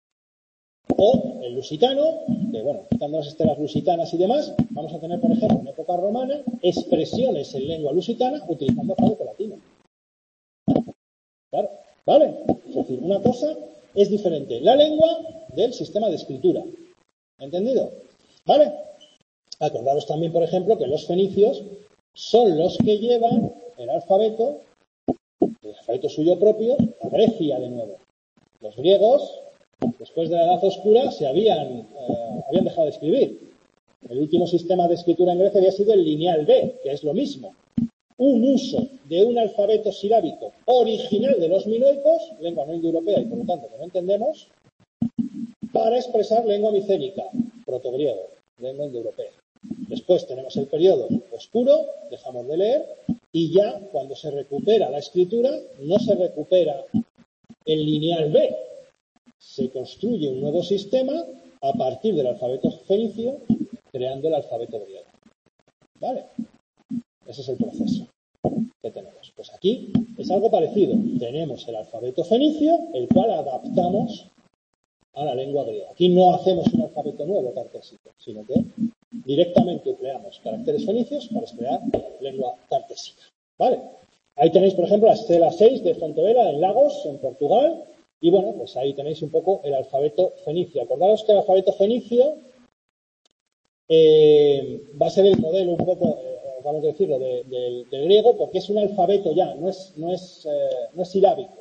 O el lusitano, que bueno, quitando las estelas lusitanas y demás, vamos a tener, por ejemplo, en época romana, expresiones en lengua lusitana utilizando alfabeto latino. Claro, ¿vale? Es decir, una cosa es diferente la lengua del sistema de escritura. ¿Entendido? ¿Vale? Acordaros también, por ejemplo, que los fenicios son los que llevan el alfabeto suyo propio, a Grecia de nuevo. Los griegos, después de la Edad Oscura, se habían dejado de escribir. El último sistema de escritura en Grecia había sido el lineal B, que es lo mismo. Un uso de un alfabeto silábico original de los minoicos, lengua no indoeuropea y por lo tanto que no entendemos, para expresar lengua micénica, protogriego, lengua indoeuropea. Después tenemos el periodo oscuro, dejamos de leer, y ya cuando se recupera la escritura, no se recupera el lineal B. Se construye un nuevo sistema a partir del alfabeto fenicio, creando el alfabeto griego. ¿Vale? Ese es el proceso que tenemos. Pues aquí es algo parecido. Tenemos el alfabeto fenicio, el cual adaptamos a la lengua griega. Aquí no hacemos un alfabeto nuevo tartésico, sino que directamente empleamos caracteres fenicios para crear lengua tartésica. ¿Vale? Ahí tenéis, por ejemplo, la estela 6 de Fontevela en Lagos, en Portugal. Y bueno, pues ahí tenéis un poco el alfabeto fenicio. Acordaos que el alfabeto fenicio va a ser el modelo un poco, vamos a decirlo, del griego, porque es un alfabeto ya, no es silábico.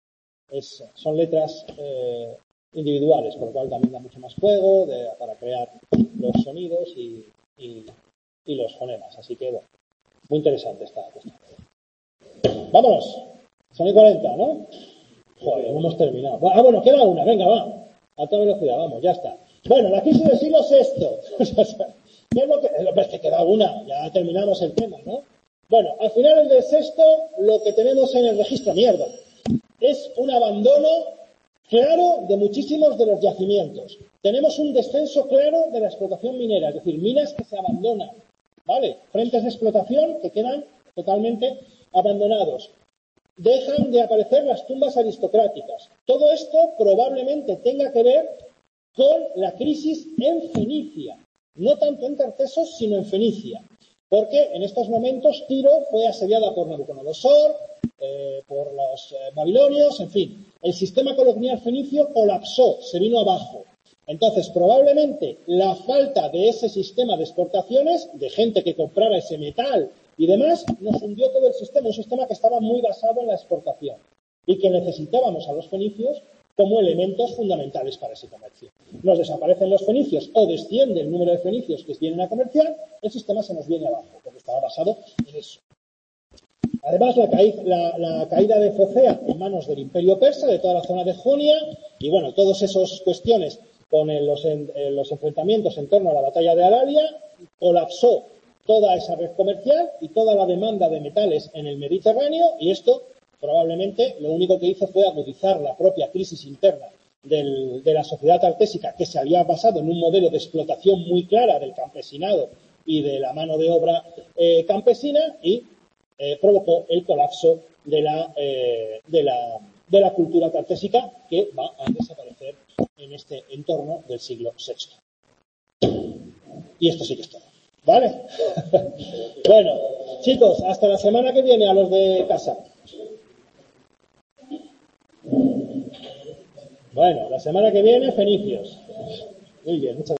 Son letras individuales, por lo cual también da mucho más juego para crear los sonidos y los fonemas. Así que, bueno, muy interesante esta cuestión. Vámonos. Son y 40, ¿no? Joder, no hemos terminado. Bueno, queda una. Venga, va. A toda velocidad, vamos, ya está. Bueno, la crisis del siglo VI. ¿Qué es lo que...? Es que queda una. Ya terminamos el tema, ¿no? Bueno, al final del sexto, lo que tenemos en el registro, mierda, es un abandono claro de muchísimos de los yacimientos. Tenemos un descenso claro de la explotación minera, es decir, minas que se abandonan, ¿vale? Frentes de explotación que quedan totalmente abandonados. Dejan de aparecer las tumbas aristocráticas. Todo esto probablemente tenga que ver con la crisis en Fenicia. No tanto en Tartesos, sino en Fenicia. Porque en estos momentos Tiro fue asediada por Nabucodonosor, por los babilonios, en fin. El sistema colonial fenicio colapsó, se vino abajo. Entonces, probablemente la falta de ese sistema de exportaciones, de gente que comprara ese metal y demás, nos hundió todo el sistema, un sistema que estaba muy basado en la exportación y que necesitábamos a los fenicios como elementos fundamentales para ese comercio. Nos desaparecen los fenicios o desciende el número de fenicios que vienen a comerciar, el sistema se nos viene abajo, porque estaba basado en eso. Además, la caída de Focea en manos del Imperio Persa, de toda la zona de Jonia, y bueno, todas esas cuestiones con los enfrentamientos en torno a la batalla de Aralia, colapsó toda esa red comercial y toda la demanda de metales en el Mediterráneo, y esto probablemente lo único que hizo fue agudizar la propia crisis interna de la sociedad tartésica, que se había basado en un modelo de explotación muy clara del campesinado y de la mano de obra campesina, y provocó el colapso de la cultura tartésica, que va a desaparecer en este entorno del siglo VI. Y esto sí que es todo. ¿Vale? Bueno, chicos, hasta la semana que viene a los de casa. Bueno, la semana que viene, fenicios. Muy bien, muchas gracias.